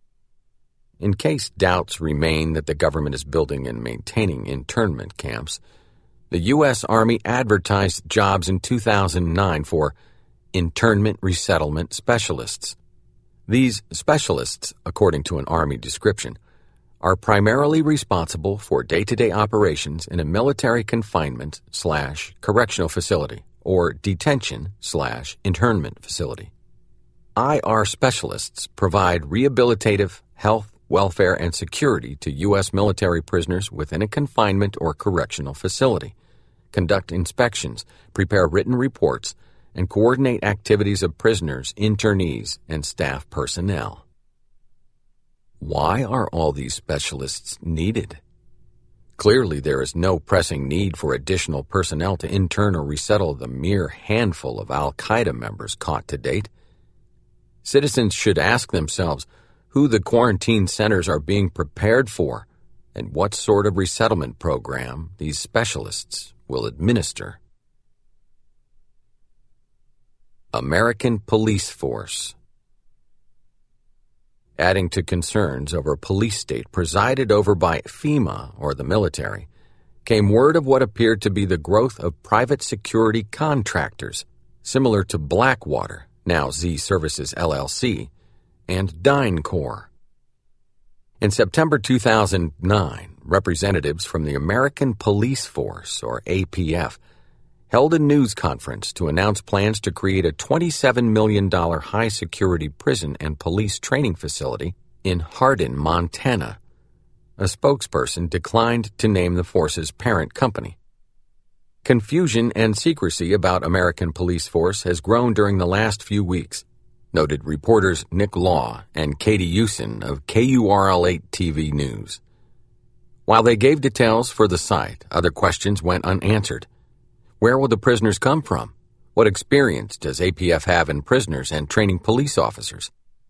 In case doubts remain that the government is building and maintaining internment camps, the U S Army advertised jobs in two thousand nine for internment resettlement specialists. These specialists, according to an Army description, are primarily responsible for day-to-day operations in a military confinement slash correctional facility or detention slash internment facility. I R specialists provide rehabilitative, health, welfare, and security to U S military prisoners within a confinement or correctional facility, conduct inspections, prepare written reports, and coordinate activities of prisoners, internees, and staff personnel. Why are all these specialists needed? Clearly, there is no pressing need for additional personnel to intern or resettle the mere handful of Al-Qaeda members caught to date. Citizens should ask themselves who the quarantine centers are being prepared for and what sort of resettlement program these specialists will administer. American Police Force. Adding to concerns over a police state presided over by FEMA, or the military, came word of what appeared to be the growth of private security contractors, similar to Blackwater, now Z Services L L C, and DynCorp. In September two thousand nine, representatives from the American Police Force, or A P F, held a news conference to announce plans to create a twenty-seven million dollars high-security prison and police training facility in Hardin, Montana. A spokesperson declined to name the force's parent company. Confusion and secrecy about American Police Force has grown during the last few weeks, noted reporters Nick Law and Katie Usen of K U R L eight T V News. While they gave details for the site, other questions went unanswered. Where will the prisoners come from? What experience does A P F have in prisoners and training police officers?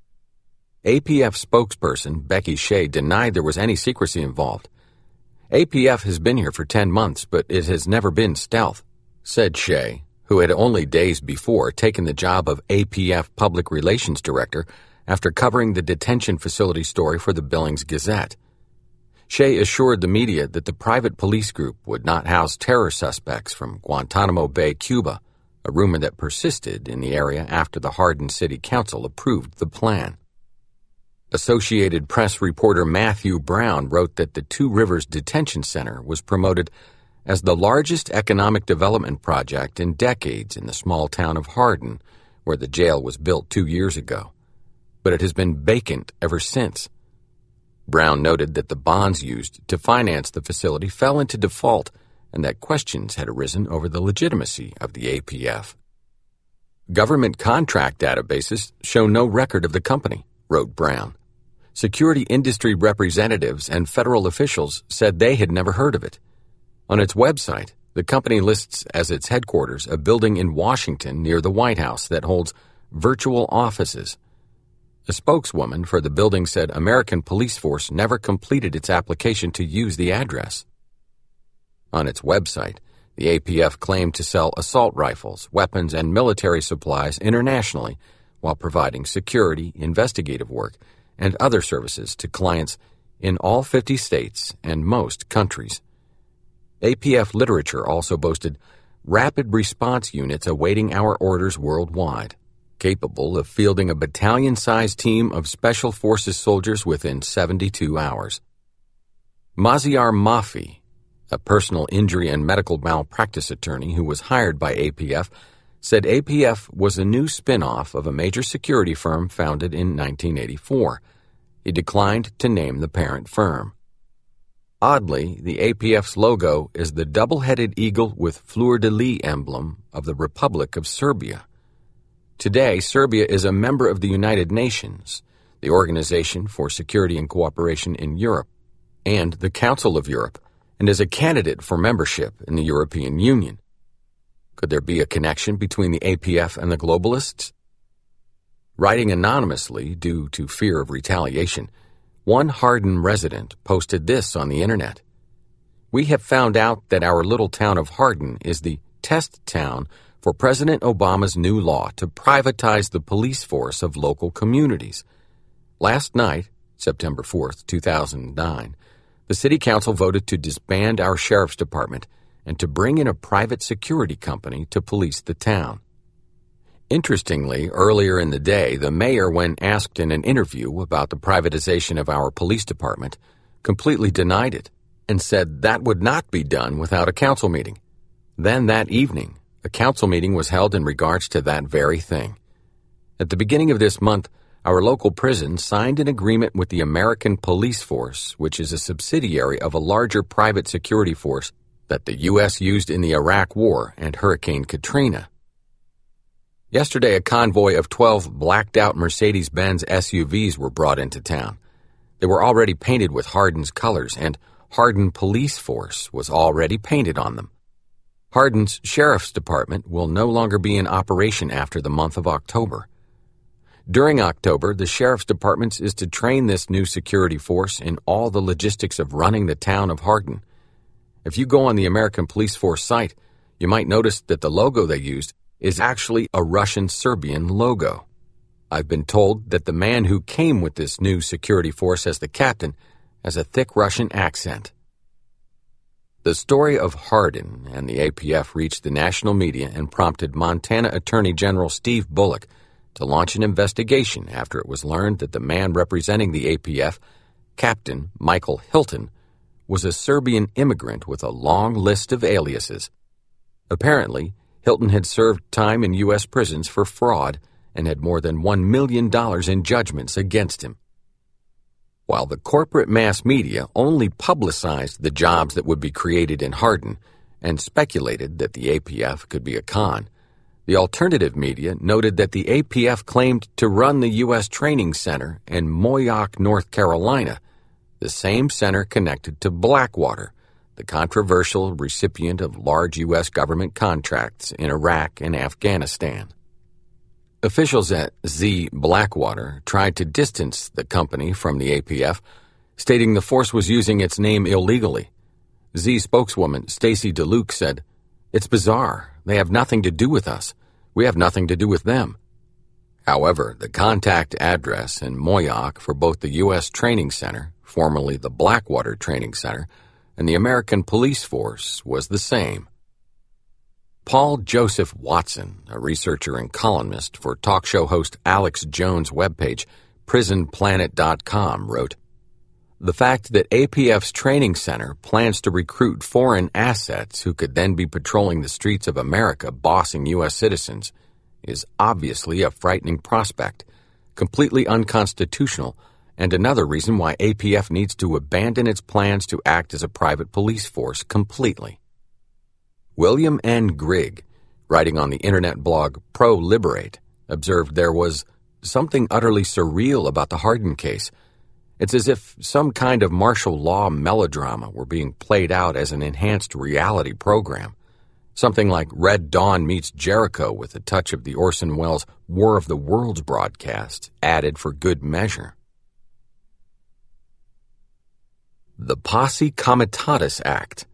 A P F spokesperson Becky Shea denied there was any secrecy involved. A P F has been here for ten months, but it has never been stealth, said Shea, who had only days before taken the job of A P F Public Relations Director after covering the detention facility story for the Billings Gazette. Shea assured the media that the private police group would not house terror suspects from Guantanamo Bay, Cuba, a rumor that persisted in the area after the Hardin City Council approved the plan. Associated Press reporter Matthew Brown wrote that the Two Rivers Detention Center was promoted as the largest economic development project in decades in the small town of Hardin, where the jail was built two years ago. But it has been vacant ever since. Brown noted that the bonds used to finance the facility fell into default and that questions had arisen over the legitimacy of the A P F. Government contract databases show no record of the company, wrote Brown. Security industry representatives and federal officials said they had never heard of it. On its website, the company lists as its headquarters a building in Washington near the White House that holds virtual offices. A spokeswoman for the building said American Police Force never completed its application to use the address. On its website, the A P F claimed to sell assault rifles, weapons, and military supplies internationally while providing security, investigative work, and other services to clients in all fifty states and most countries. A P F literature also boasted rapid response units awaiting our orders worldwide, capable of fielding a battalion-sized team of Special Forces soldiers within seventy-two hours. Maziar Mafi, a personal injury and medical malpractice attorney who was hired by A P F, said A P F was a new spin-off of a major security firm founded in nineteen eighty-four. He declined to name the parent firm. Oddly, the A P F's logo is the double-headed eagle with fleur-de-lis emblem of the Republic of Serbia. Today, Serbia is a member of the United Nations, the Organization for Security and Cooperation in Europe, and the Council of Europe, and is a candidate for membership in the European Union. Could there be a connection between the A P F and the globalists? Writing anonymously due to fear of retaliation, one Hardin resident posted this on the internet. We have found out that our little town of Hardin is the test town for President Obama's new law to privatize the police force of local communities. Last night, September fourth, two thousand nine, the City Council voted to disband our Sheriff's Department and to bring in a private security company to police the town. Interestingly, earlier in the day, the mayor, when asked in an interview about the privatization of our police department, completely denied it and said that would not be done without a council meeting. Then that evening, a council meeting was held in regards to that very thing. At the beginning of this month, our local prison signed an agreement with the American Police Force, which is a subsidiary of a larger private security force that the U S used in the Iraq War and Hurricane Katrina. Yesterday, a convoy of twelve blacked-out Mercedes-Benz S U Vs were brought into town. They were already painted with Hardin's colors, and Hardin Police Force was already painted on them. Hardin's Sheriff's Department will no longer be in operation after the month of October. During October, the Sheriff's Department is to train this new security force in all the logistics of running the town of Hardin. If you go on the American Police Force site, you might notice that the logo they used is actually a Russian-Serbian logo. I've been told that the man who came with this new security force as the captain has a thick Russian accent. The story of Hardin and the A P F reached the national media and prompted Montana Attorney General Steve Bullock to launch an investigation after it was learned that the man representing the A P F, Captain Michael Hilton, was a Serbian immigrant with a long list of aliases. Apparently, Hilton had served time in U S prisons for fraud and had more than one million dollars in judgments against him. While the corporate mass media only publicized the jobs that would be created in Hardin and speculated that the A P F could be a con, the alternative media noted that the A P F claimed to run the U S Training Center in Moyock, North Carolina, the same center connected to Blackwater, the controversial recipient of large U S government contracts in Iraq and Afghanistan. Officials at Z Blackwater tried to distance the company from the A P F, stating the force was using its name illegally. Z spokeswoman Stacy DeLuke said, "It's bizarre. They have nothing to do with us. We have nothing to do with them." However, the contact address in Moyock for both the U S Training Center, formerly the Blackwater Training Center, and the American Police Force was the same. Paul Joseph Watson, a researcher and columnist for talk show host Alex Jones' webpage, prison planet dot com, wrote, "The fact that A P F's training center plans to recruit foreign assets who could then be patrolling the streets of America bossing U S citizens is obviously a frightening prospect, completely unconstitutional, and another reason why A P F needs to abandon its plans to act as a private police force completely." William N. Grigg, writing on the internet blog Pro-Liberate, observed there was something utterly surreal about the Hardin case. It's as if some kind of martial law melodrama were being played out as an enhanced reality program. Something like Red Dawn meets Jericho with a touch of the Orson Welles War of the Worlds broadcast added for good measure. The Posse Comitatus Act.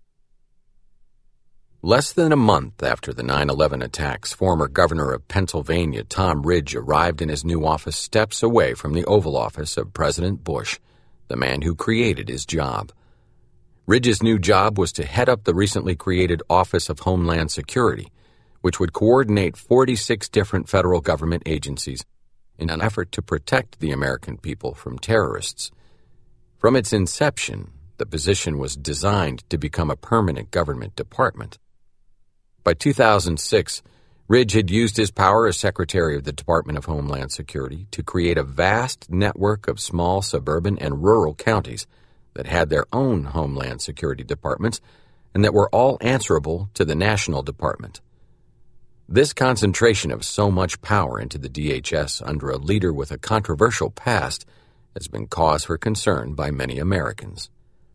Less than a month after the nine eleven attacks, former governor of Pennsylvania Tom Ridge arrived in his new office steps away from the Oval Office of President Bush, the man who created his job. Ridge's new job was to head up the recently created Office of Homeland Security, which would coordinate forty-six different federal government agencies in an effort to protect the American people from terrorists. From its inception, the position was designed to become a permanent government department. By two thousand six, Ridge had used his power as Secretary of the Department of Homeland Security to create a vast network of small suburban and rural counties that had their own Homeland Security departments and that were all answerable to the National Department. This concentration of so much power into the D H S under a leader with a controversial past has been cause for concern by many Americans.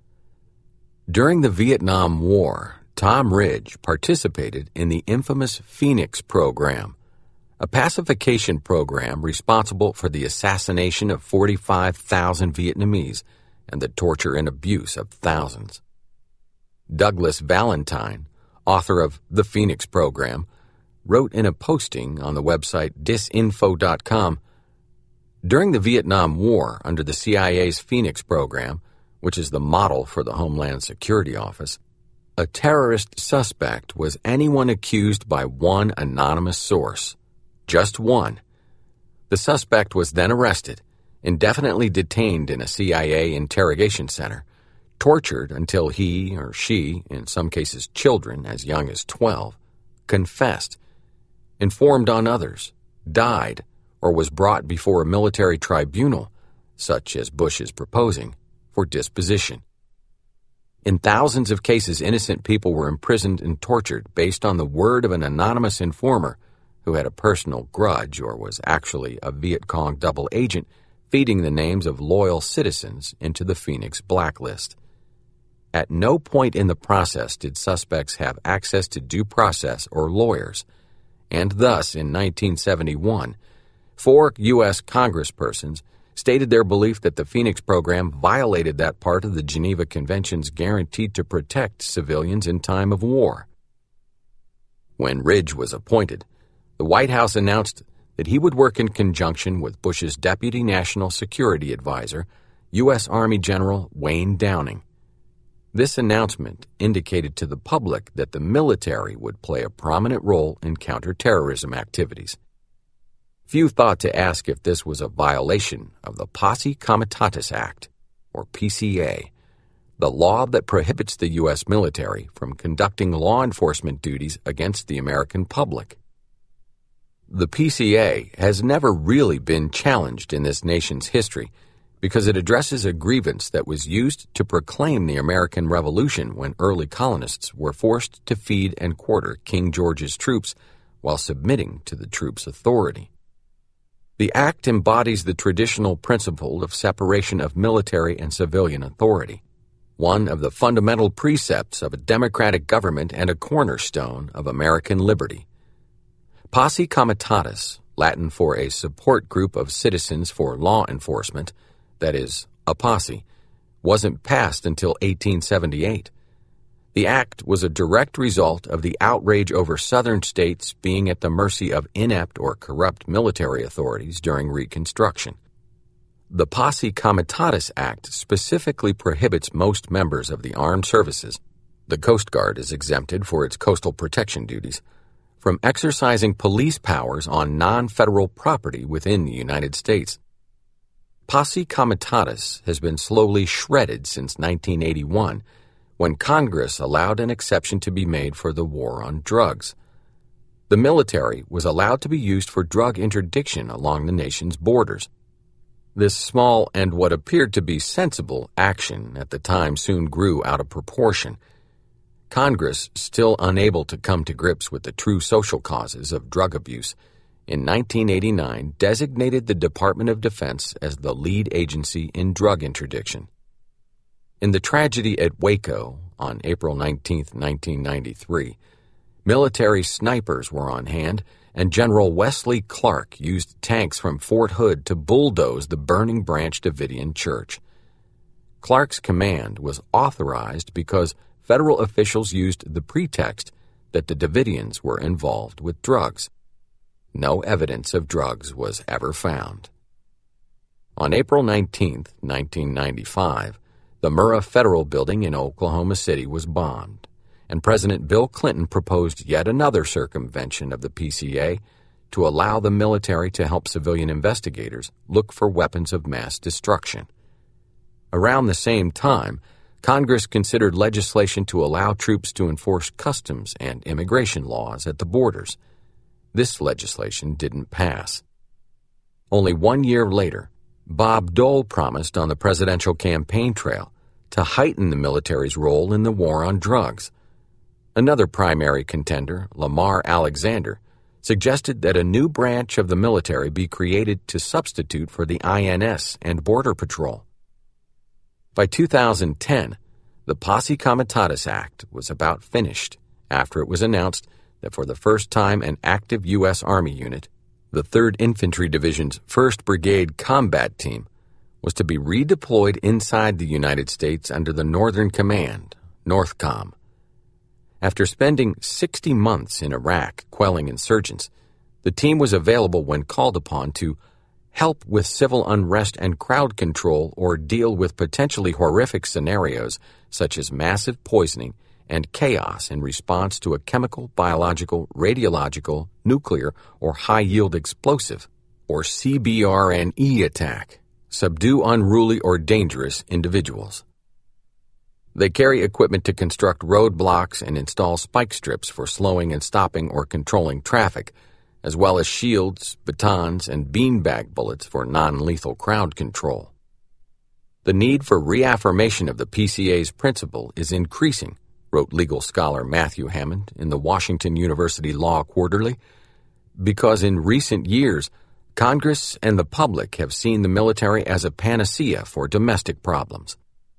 During the Vietnam War, Tom Ridge participated in the infamous Phoenix Program, a pacification program responsible for the assassination of forty-five thousand Vietnamese and the torture and abuse of thousands. Douglas Valentine, author of The Phoenix Program, wrote in a posting on the website disinfo dot com, "During the Vietnam War, under the C I A's Phoenix Program, which is the model for the Homeland Security Office, a terrorist suspect was anyone accused by one anonymous source. Just one. The suspect was then arrested, indefinitely detained in a C I A interrogation center, tortured until he or she, in some cases children as young as twelve, confessed, informed on others, died, or was brought before a military tribunal, such as Bush is proposing, for disposition. In thousands of cases, innocent people were imprisoned and tortured based on the word of an anonymous informer who had a personal grudge or was actually a Viet Cong double agent feeding the names of loyal citizens into the Phoenix blacklist. At no point in the process did suspects have access to due process or lawyers, and thus, in nineteen seventy-one, four U S congresspersons stated their belief that the Phoenix Program violated that part of the Geneva Conventions guaranteed to protect civilians in time of war. When Ridge was appointed, the White House announced that he would work in conjunction with Bush's Deputy National Security Advisor, U S Army General Wayne Downing. This announcement indicated to the public that the military would play a prominent role in counterterrorism activities. Few thought to ask if this was a violation of the Posse Comitatus Act, or P C A, the law that prohibits the U S military from conducting law enforcement duties against the American public. The P C A has never really been challenged in this nation's history because it addresses a grievance that was used to proclaim the American Revolution when early colonists were forced to feed and quarter King George's troops while submitting to the troops' authority. The act embodies the traditional principle of separation of military and civilian authority. one of the fundamental precepts of a democratic government and a cornerstone of American liberty. Posse Comitatus, Latin for a support group of citizens for law enforcement, that is, a posse, wasn't passed until eighteen seventy-eight. The act was a direct result of the outrage over Southern states being at the mercy of inept or corrupt military authorities during Reconstruction. The Posse Comitatus Act specifically prohibits most members of the armed services — the Coast Guard is exempted for its coastal protection duties — from exercising police powers on non-federal property within the United States. Posse Comitatus has been slowly shredded since nineteen eighty-one, when Congress allowed an exception to be made for the war on drugs. The military was allowed to be used for drug interdiction along the nation's borders. This small and what appeared to be sensible action at the time soon grew out of proportion. Congress, still unable to come to grips with the true social causes of drug abuse, in nineteen eighty-nine designated the Department of Defense as the lead agency in drug interdiction. In the tragedy at Waco on April nineteenth, nineteen ninety-three, military snipers were on hand, and General Wesley Clark used tanks from Fort Hood to bulldoze the burning Branch Davidian Church. Clark's command was authorized because federal officials used the pretext that the Davidians were involved with drugs. No evidence of drugs was ever found. On April nineteenth, nineteen ninety-five, the Murrah Federal Building in Oklahoma City was bombed, and President Bill Clinton proposed yet another circumvention of the P C A to allow the military to help civilian investigators look for weapons of mass destruction. Around the same time, Congress considered legislation to allow troops to enforce customs and immigration laws at the borders. This legislation didn't pass. Only one year later, Bob Dole promised on the presidential campaign trail to heighten the military's role in the war on drugs. Another primary contender, Lamar Alexander, suggested that a new branch of the military be created to substitute for the I N S and Border Patrol. By two thousand ten, the Posse Comitatus Act was about finished after it was announced that for the first time an active U S Army unit, the third Infantry Division's first Brigade Combat Team, was to be redeployed inside the United States under the Northern Command, NORTHCOM. After spending sixty months in Iraq quelling insurgents, the team was available when called upon to help with civil unrest and crowd control or deal with potentially horrific scenarios such as massive poisoning and chaos in response to a chemical, biological, radiological, nuclear, or high-yield explosive, or C B R N E attack, subdue unruly or dangerous individuals. They carry equipment to construct roadblocks and install spike strips for slowing and stopping or controlling traffic, as well as shields, batons, and beanbag bullets for non-lethal crowd control. The need for reaffirmation of the P C A's principle is increasing, wrote legal scholar Matthew Hammond in the Washington University Law Quarterly, because in recent years, Congress and the public have seen the military as a panacea for domestic problems.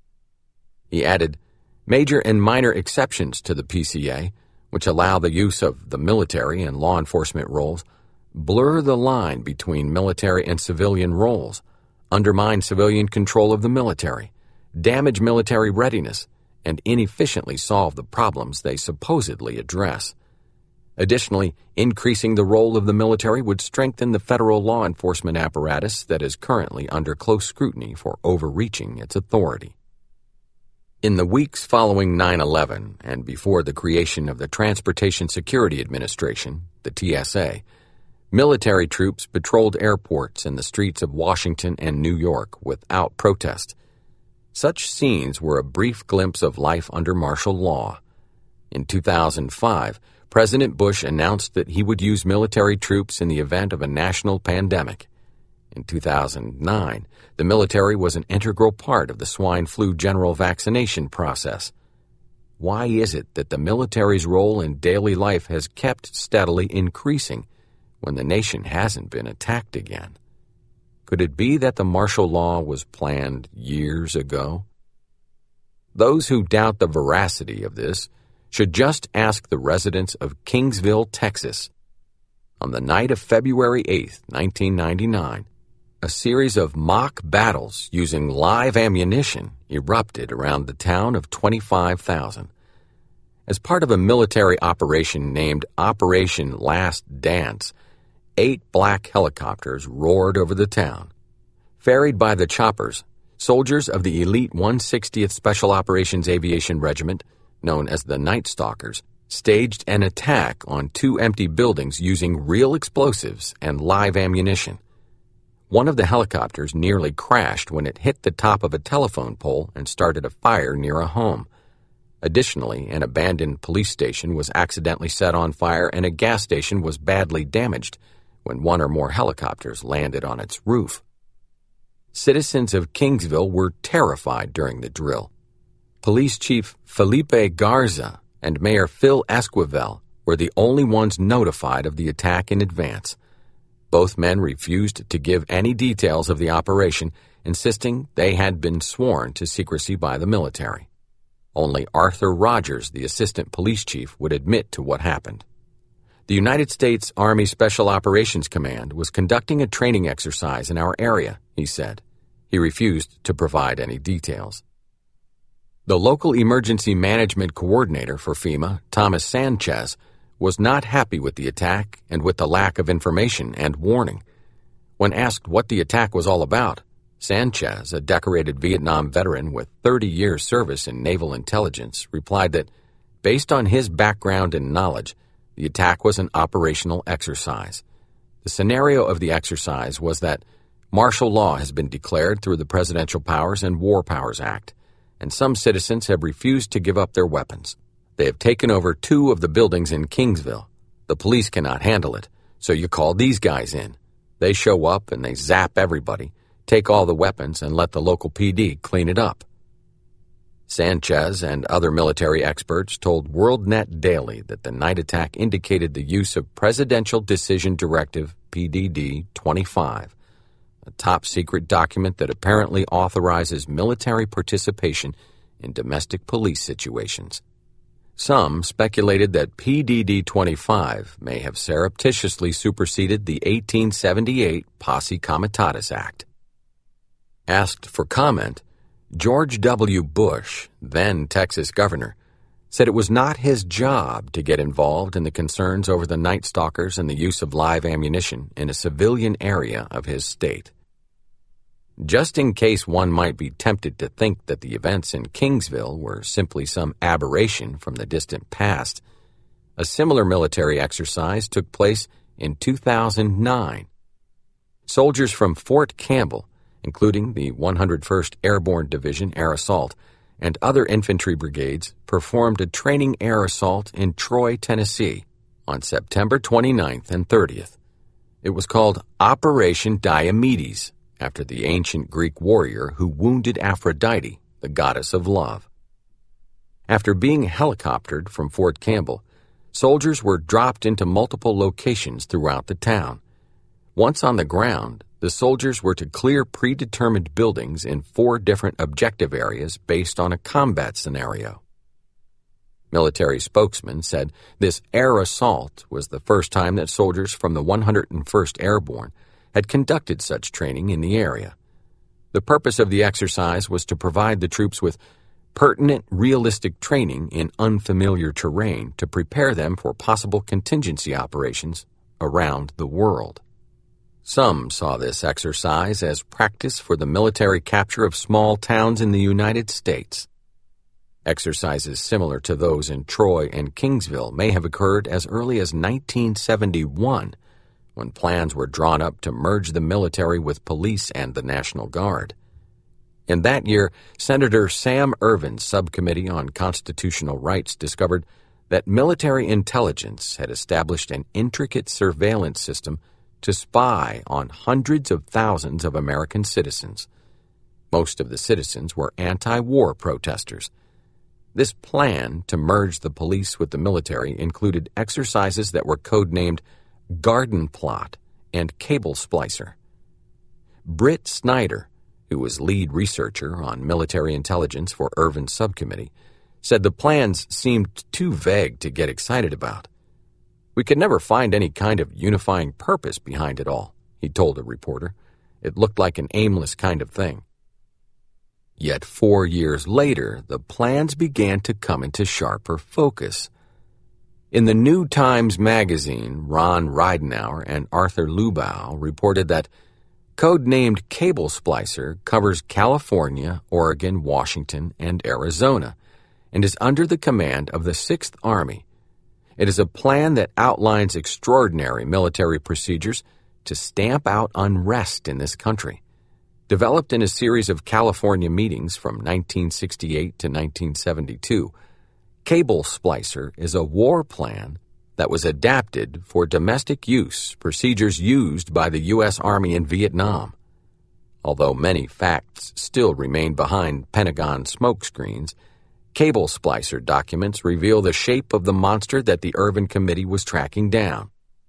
He added, major and minor exceptions to the P C A, which allow the use of the military and law enforcement roles, blur the line between military and civilian roles, undermine civilian control of the military, damage military readiness, and inefficiently solve the problems they supposedly address. Additionally, increasing the role of the military would strengthen the federal law enforcement apparatus that is currently under close scrutiny for overreaching its authority. In the weeks following nine eleven and before the creation of the Transportation Security Administration, the T S A, military troops patrolled airports and the streets of Washington and New York without protest. Such scenes were a brief glimpse of life under martial law. In two thousand five, President Bush announced that he would use military troops in the event of a national pandemic. In two thousand nine, the military was an integral part of the swine flu general vaccination process. Why is it that the military's role in daily life has kept steadily increasing when the nation hasn't been attacked again? Could it be that the martial law was planned years ago? Those who doubt the veracity of this should just ask the residents of Kingsville, Texas. On the night of February eighth, nineteen ninety-nine, a series of mock battles using live ammunition erupted around the town of twenty-five thousand. As part of a military operation named Operation Last Dance, eight black helicopters roared over the town. Ferried by the choppers, soldiers of the elite one hundred sixtieth Special Operations Aviation Regiment, known as the Night Stalkers, staged an attack on two empty buildings using real explosives and live ammunition. One of the helicopters nearly crashed when it hit the top of a telephone pole and started a fire near a home. Additionally, an abandoned police station was accidentally set on fire and a gas station was badly damaged when one or more helicopters landed on its roof. Citizens of Kingsville were terrified during the drill. Police Chief Felipe Garza and Mayor Phil Esquivel were the only ones notified of the attack in advance. Both men refused to give any details of the operation, insisting they had been sworn to secrecy by the military. Only Arthur Rogers, the assistant police chief, would admit to what happened. The United States Army Special Operations Command was conducting a training exercise in our area, he said. He refused to provide any details. The local emergency management coordinator for FEMA, Thomas Sanchez, was not happy with the attack and with the lack of information and warning. When asked what the attack was all about, Sanchez, a decorated Vietnam veteran with thirty years service in naval intelligence, replied that, based on his background and knowledge, the attack was an operational exercise. The scenario of the exercise was that martial law has been declared through the Presidential Powers and War Powers Act, and some citizens have refused to give up their weapons. They have taken over two of the buildings in Kingsville. The police cannot handle it, so you call these guys in. They show up and they zap everybody, take all the weapons, and let the local P D clean it up. Sanchez and other military experts told WorldNet Daily that the night attack indicated the use of Presidential Decision Directive P D D twenty-five, a top-secret document that apparently authorizes military participation in domestic police situations. Some speculated that P D D twenty-five may have surreptitiously superseded the eighteen seventy-eight Posse Comitatus Act. Asked for comment, George W. Bush, then Texas governor, said it was not his job to get involved in the concerns over the Night Stalkers and the use of live ammunition in a civilian area of his state. Just in case one might be tempted to think that the events in Kingsville were simply some aberration from the distant past, a similar military exercise took place in two thousand nine. Soldiers from Fort Campbell, including the one hundred first Airborne Division Air Assault and other infantry brigades, performed a training air assault in Troy, Tennessee, on September twenty-ninth and thirtieth. It was called Operation Diomedes, after the ancient Greek warrior who wounded Aphrodite, the goddess of love. After being helicoptered from Fort Campbell, soldiers were dropped into multiple locations throughout the town. Once on the ground, the soldiers were to clear predetermined buildings in four different objective areas based on a combat scenario. Military spokesman said this air assault was the first time that soldiers from the one hundred first Airborne had conducted such training in the area. The purpose of the exercise was to provide the troops with pertinent, realistic training in unfamiliar terrain to prepare them for possible contingency operations around the world. Some saw this exercise as practice for the military capture of small towns in the United States. Exercises similar to those in Troy and Kingsville may have occurred as early as nineteen seventy-one, when plans were drawn up to merge the military with police and the National Guard. In that year, Senator Sam Ervin's Subcommittee on Constitutional Rights discovered that military intelligence had established an intricate surveillance system to spy on hundreds of thousands of American citizens. Most of the citizens were anti-war protesters. This plan to merge the police with the military included exercises that were codenamed Garden Plot and Cable Splicer. Britt Snyder, who was lead researcher on military intelligence for Ervin's subcommittee, said the plans seemed too vague to get excited about. "We could never find any kind of unifying purpose behind it all," he told a reporter. "It looked like an aimless kind of thing." Yet four years later, the plans began to come into sharper focus. In the New Times Magazine, Ron Ridenour and Arthur Lubau reported that code-named Cable Splicer covers California, Oregon, Washington, and Arizona, and is under the command of the Sixth Army. It is a plan that outlines extraordinary military procedures to stamp out unrest in this country. Developed in a series of California meetings from nineteen sixty-eight to nineteen seventy-two, Cable Splicer is a war plan that was adapted for domestic use, procedures used by the U S Army in Vietnam. Although many facts still remain behind Pentagon smokescreens, Cable Splicer documents reveal the shape of the monster that the Ervin Committee was tracking down.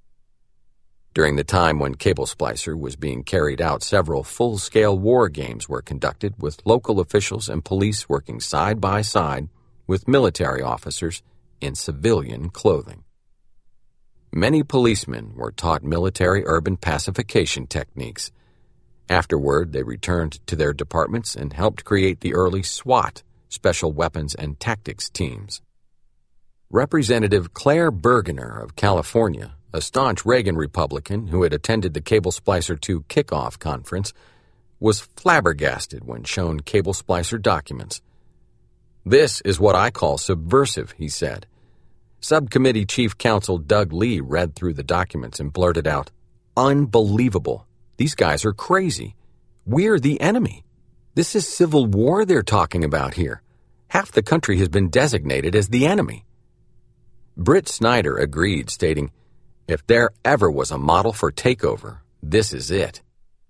During the time when Cable Splicer was being carried out, several full-scale war games were conducted with local officials and police working side by side with military officers in civilian clothing. Many policemen were taught military urban pacification techniques. Afterward, they returned to their departments and helped create the early SWAT, Special Weapons and Tactics teams. Representative Claire Bergener of California, a staunch Reagan Republican who had attended the Cable Splicer two kickoff conference, was flabbergasted when shown Cable Splicer documents. "This is what I call subversive," he said. Subcommittee Chief Counsel Doug Lee read through the documents and blurted out, "Unbelievable. These guys are crazy. We're the enemy. This is civil war they're talking about here. Half the country has been designated as the enemy." Britt Snyder agreed, stating, "If there ever was a model for takeover, this is it."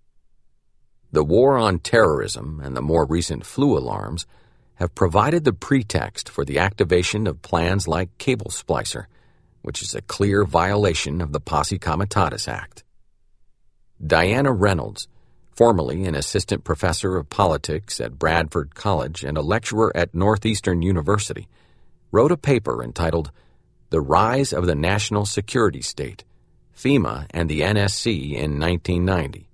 The war on terrorism and the more recent flu alarms have provided the pretext for the activation of plans like Cable Splicer, which is a clear violation of the Posse Comitatus Act. Diana Reynolds, formerly an assistant professor of politics at Bradford College and a lecturer at Northeastern University, wrote a paper entitled "The Rise of the National Security State, FEMA and the N S C in nineteen ninety.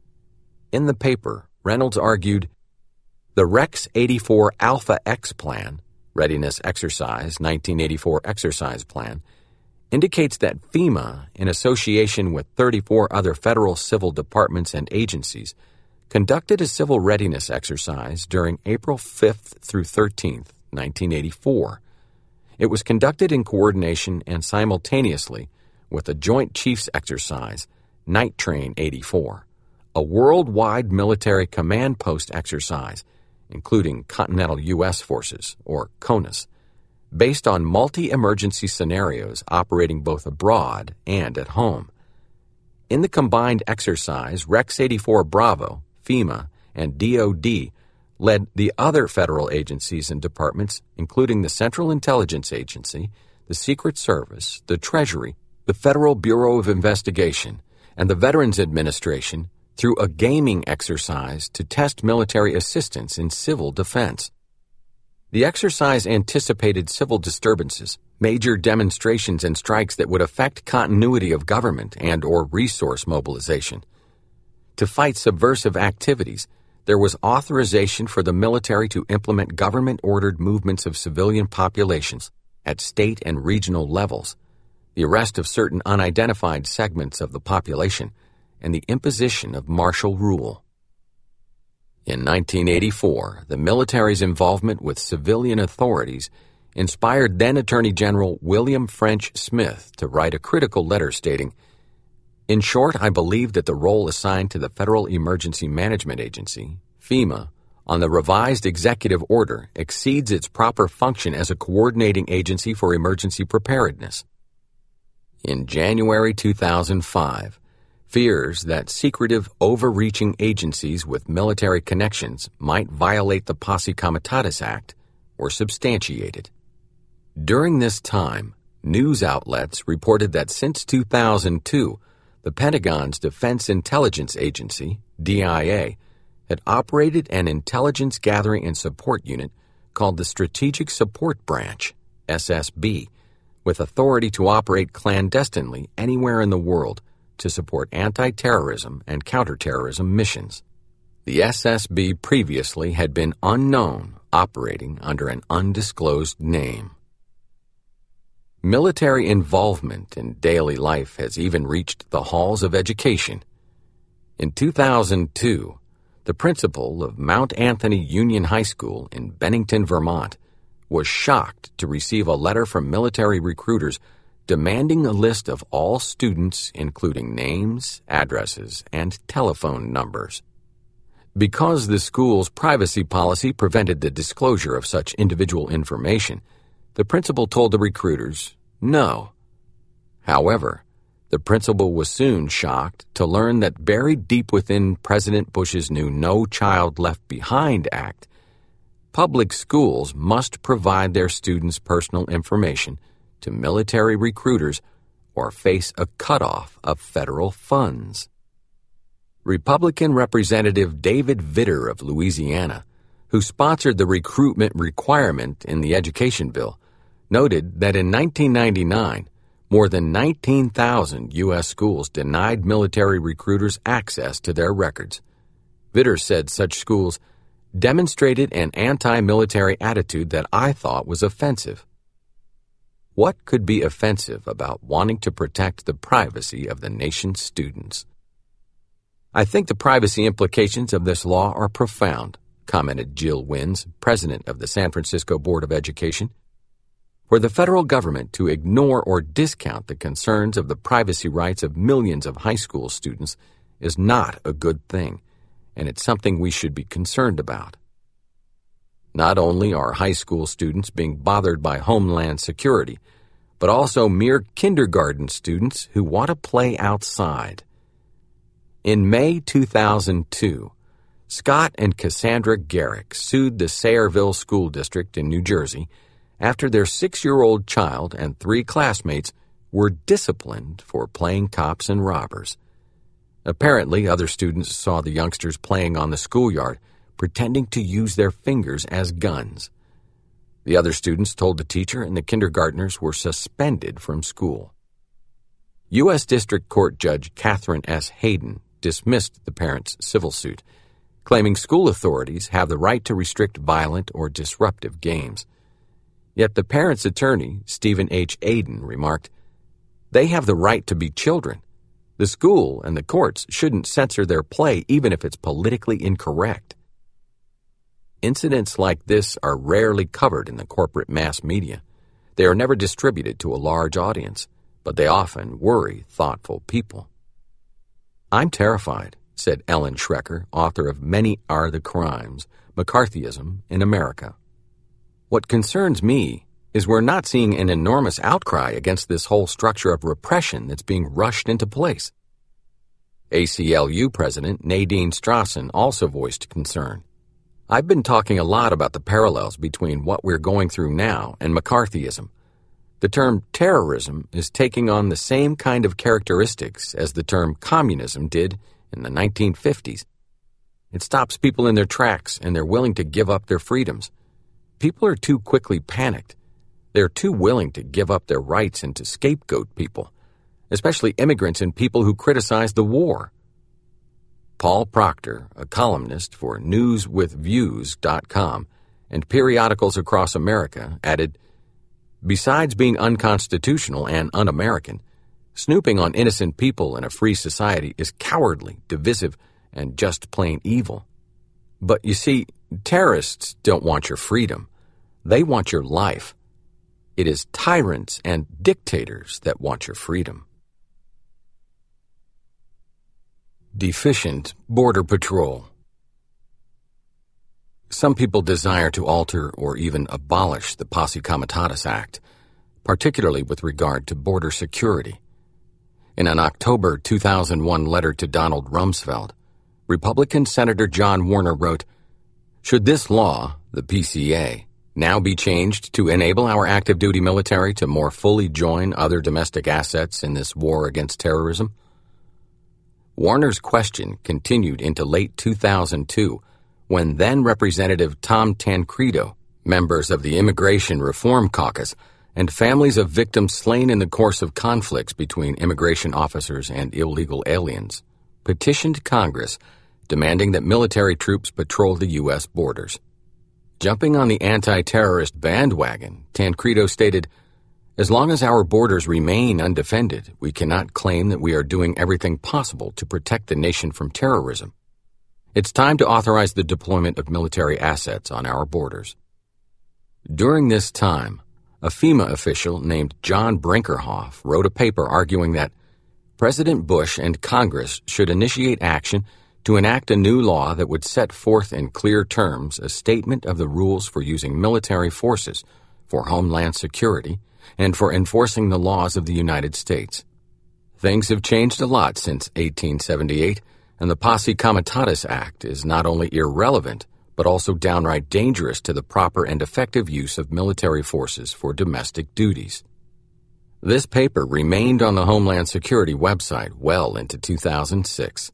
In the paper, Reynolds argued, "The Rex eighty-four Alpha X Plan, Readiness Exercise nineteen eighty-four Exercise Plan, indicates that FEMA, in association with thirty-four other federal civil departments and agencies, conducted a civil readiness exercise during April fifth through thirteenth, nineteen eighty-four. It was conducted in coordination and simultaneously with a Joint Chiefs Exercise, Night Train eighty-four, a worldwide military command post exercise, including Continental U S Forces, or CONUS, based on multi-emergency scenarios operating both abroad and at home. In the combined exercise, Rex eighty-four Bravo, FEMA, and D O D led the other federal agencies and departments, including the Central Intelligence Agency, the Secret Service, the Treasury, the Federal Bureau of Investigation, and the Veterans Administration, through a gaming exercise to test military assistance in civil defense. The exercise anticipated civil disturbances, major demonstrations and strikes that would affect continuity of government and or resource mobilization. To fight subversive activities, there was authorization for the military to implement government-ordered movements of civilian populations at state and regional levels, the arrest of certain unidentified segments of the population, and the imposition of martial rule. In nineteen eighty-four, the military's involvement with civilian authorities inspired then Attorney General William French Smith to write a critical letter stating, "In short, I believe that the role assigned to the Federal Emergency Management Agency, FEMA, on the revised executive order exceeds its proper function as a coordinating agency for emergency preparedness." In January two thousand five, fears that secretive, overreaching agencies with military connections might violate the Posse Comitatus Act were substantiated. During this time, news outlets reported that since two thousand two, the Pentagon's Defense Intelligence Agency, D I A, had operated an intelligence gathering and support unit called the Strategic Support Branch, S S B, with authority to operate clandestinely anywhere in the world to support anti-terrorism and counterterrorism missions. The S S B previously had been unknown, operating under an undisclosed name. Military involvement in daily life has even reached the halls of education. In two thousand two, the principal of Mount Anthony Union High School in Bennington, Vermont, was shocked to receive a letter from military recruiters demanding a list of all students, including names, addresses, and telephone numbers. Because the school's privacy policy prevented the disclosure of such individual information, the principal told the recruiters no. However, the principal was soon shocked to learn that buried deep within President Bush's new No Child Left Behind Act, public schools must provide their students' personal information to military recruiters or face a cutoff of federal funds. Republican Representative David Vitter of Louisiana, who sponsored the recruitment requirement in the education bill, noted that in nineteen ninety-nine, more than nineteen thousand U S schools denied military recruiters access to their records. Vitter said such schools demonstrated an anti-military attitude that I thought was offensive. What could be offensive about wanting to protect the privacy of the nation's students? I think the privacy implications of this law are profound, commented Jill Wins, president of the San Francisco Board of Education. For the federal government to ignore or discount the concerns of the privacy rights of millions of high school students is not a good thing, and it's something we should be concerned about. Not only are high school students being bothered by Homeland Security, but also mere kindergarten students who want to play outside. In May two thousand two, Scott and Cassandra Garrick sued the Sayreville School District in New Jersey after their six-year-old child and three classmates were disciplined for playing cops and robbers. Apparently, other students saw the youngsters playing on the schoolyard, pretending to use their fingers as guns. The other students told the teacher, and the kindergartners were suspended from school. U S District Court Judge Catherine S. Hayden dismissed the parents' civil suit, claiming school authorities have the right to restrict violent or disruptive games. Yet the parents' attorney, Stephen H. Aden, remarked, "They have the right to be children. The school and the courts shouldn't censor their play even if it's politically incorrect." Incidents like this are rarely covered in the corporate mass media. They are never distributed to a large audience, but they often worry thoughtful people. "I'm terrified," said Ellen Schrecker, author of Many Are the Crimes, McCarthyism in America. "What concerns me is we're not seeing an enormous outcry against this whole structure of repression that's being rushed into place." A C L U President Nadine Strassen also voiced concern. "I've been talking a lot about the parallels between what we're going through now and McCarthyism. The term terrorism is taking on the same kind of characteristics as the term communism did in the nineteen fifties. It stops people in their tracks and they're willing to give up their freedoms. People are too quickly panicked. They're too willing to give up their rights and to scapegoat people, especially immigrants and people who criticize the war." Paul Proctor, a columnist for news with views dot com and periodicals across America, added, "Besides being unconstitutional and un-American, snooping on innocent people in a free society is cowardly, divisive, and just plain evil. But you see, terrorists don't want your freedom. They want your life. It is tyrants and dictators that want your freedom." Deficient Border Patrol. Some people desire to alter or even abolish the Posse Comitatus Act, particularly with regard to border security. In an October two thousand one letter to Donald Rumsfeld, Republican Senator John Warner wrote, "Should this law, the P C A, now be changed to enable our active duty military to more fully join other domestic assets in this war against terrorism? Warner's question continued into late two thousand two, when then-Representative Tom Tancredo, members of the Immigration Reform Caucus, and families of victims slain in the course of conflicts between immigration officers and illegal aliens, petitioned Congress demanding that military troops patrol the U S borders. Jumping on the anti-terrorist bandwagon, Tancredo stated, "As long as our borders remain undefended, we cannot claim that we are doing everything possible to protect the nation from terrorism. It's time to authorize the deployment of military assets on our borders." During this time, a FEMA official named John Brinkerhoff wrote a paper arguing that President Bush and Congress should initiate action to enact a new law that would set forth in clear terms a statement of the rules for using military forces for homeland security and for enforcing the laws of the United States. Things have changed a lot since eighteen seventy-eight, and the Posse Comitatus Act is not only irrelevant, but also downright dangerous to the proper and effective use of military forces for domestic duties. This paper remained on the Homeland Security website well into two thousand six.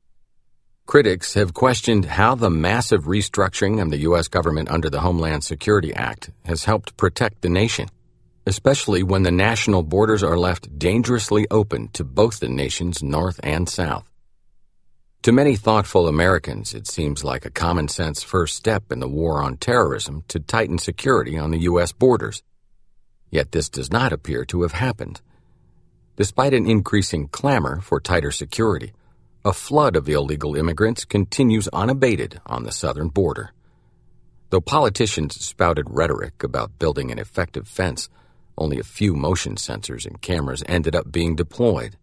Critics have questioned how the massive restructuring of the U S government under the Homeland Security Act has helped protect the nation, especially when the national borders are left dangerously open to both the nation's north and south. To many thoughtful Americans, it seems like a common-sense first step in the war on terrorism to tighten security on the U S borders. Yet this does not appear to have happened. Despite an increasing clamor for tighter security, a flood of illegal immigrants continues unabated on the southern border. Though politicians spouted rhetoric about building an effective fence, only a few motion sensors and cameras ended up being deployed.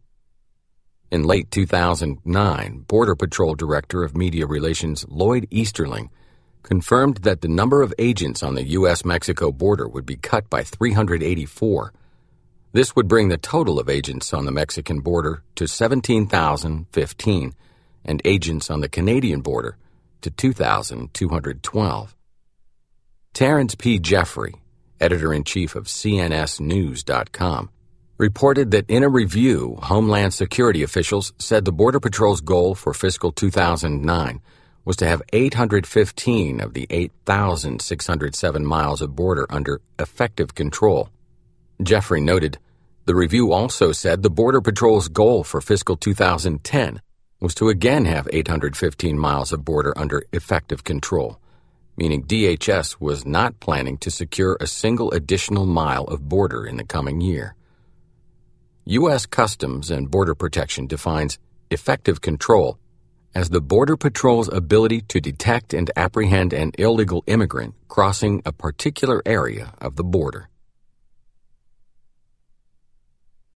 In late two thousand nine, Border Patrol Director of Media Relations Lloyd Easterling confirmed that the number of agents on the U S Mexico border would be cut by three hundred eighty-four. This would bring the total of agents on the Mexican border to seventeen thousand fifteen and agents on the Canadian border to two thousand two hundred twelve. Terrence P. Jeffrey, editor-in-chief of C N S news dot com, reported that in a review, Homeland Security officials said the Border Patrol's goal for fiscal two thousand nine was to have eight hundred fifteen of the eight thousand six hundred seven miles of border under effective control. Jeffrey noted, the review also said the Border Patrol's goal for fiscal two thousand ten was to again have eight hundred fifteen miles of border under effective control, meaning D H S was not planning to secure a single additional mile of border in the coming year. U S Customs and Border Protection defines effective control as the Border Patrol's ability to detect and apprehend an illegal immigrant crossing a particular area of the border.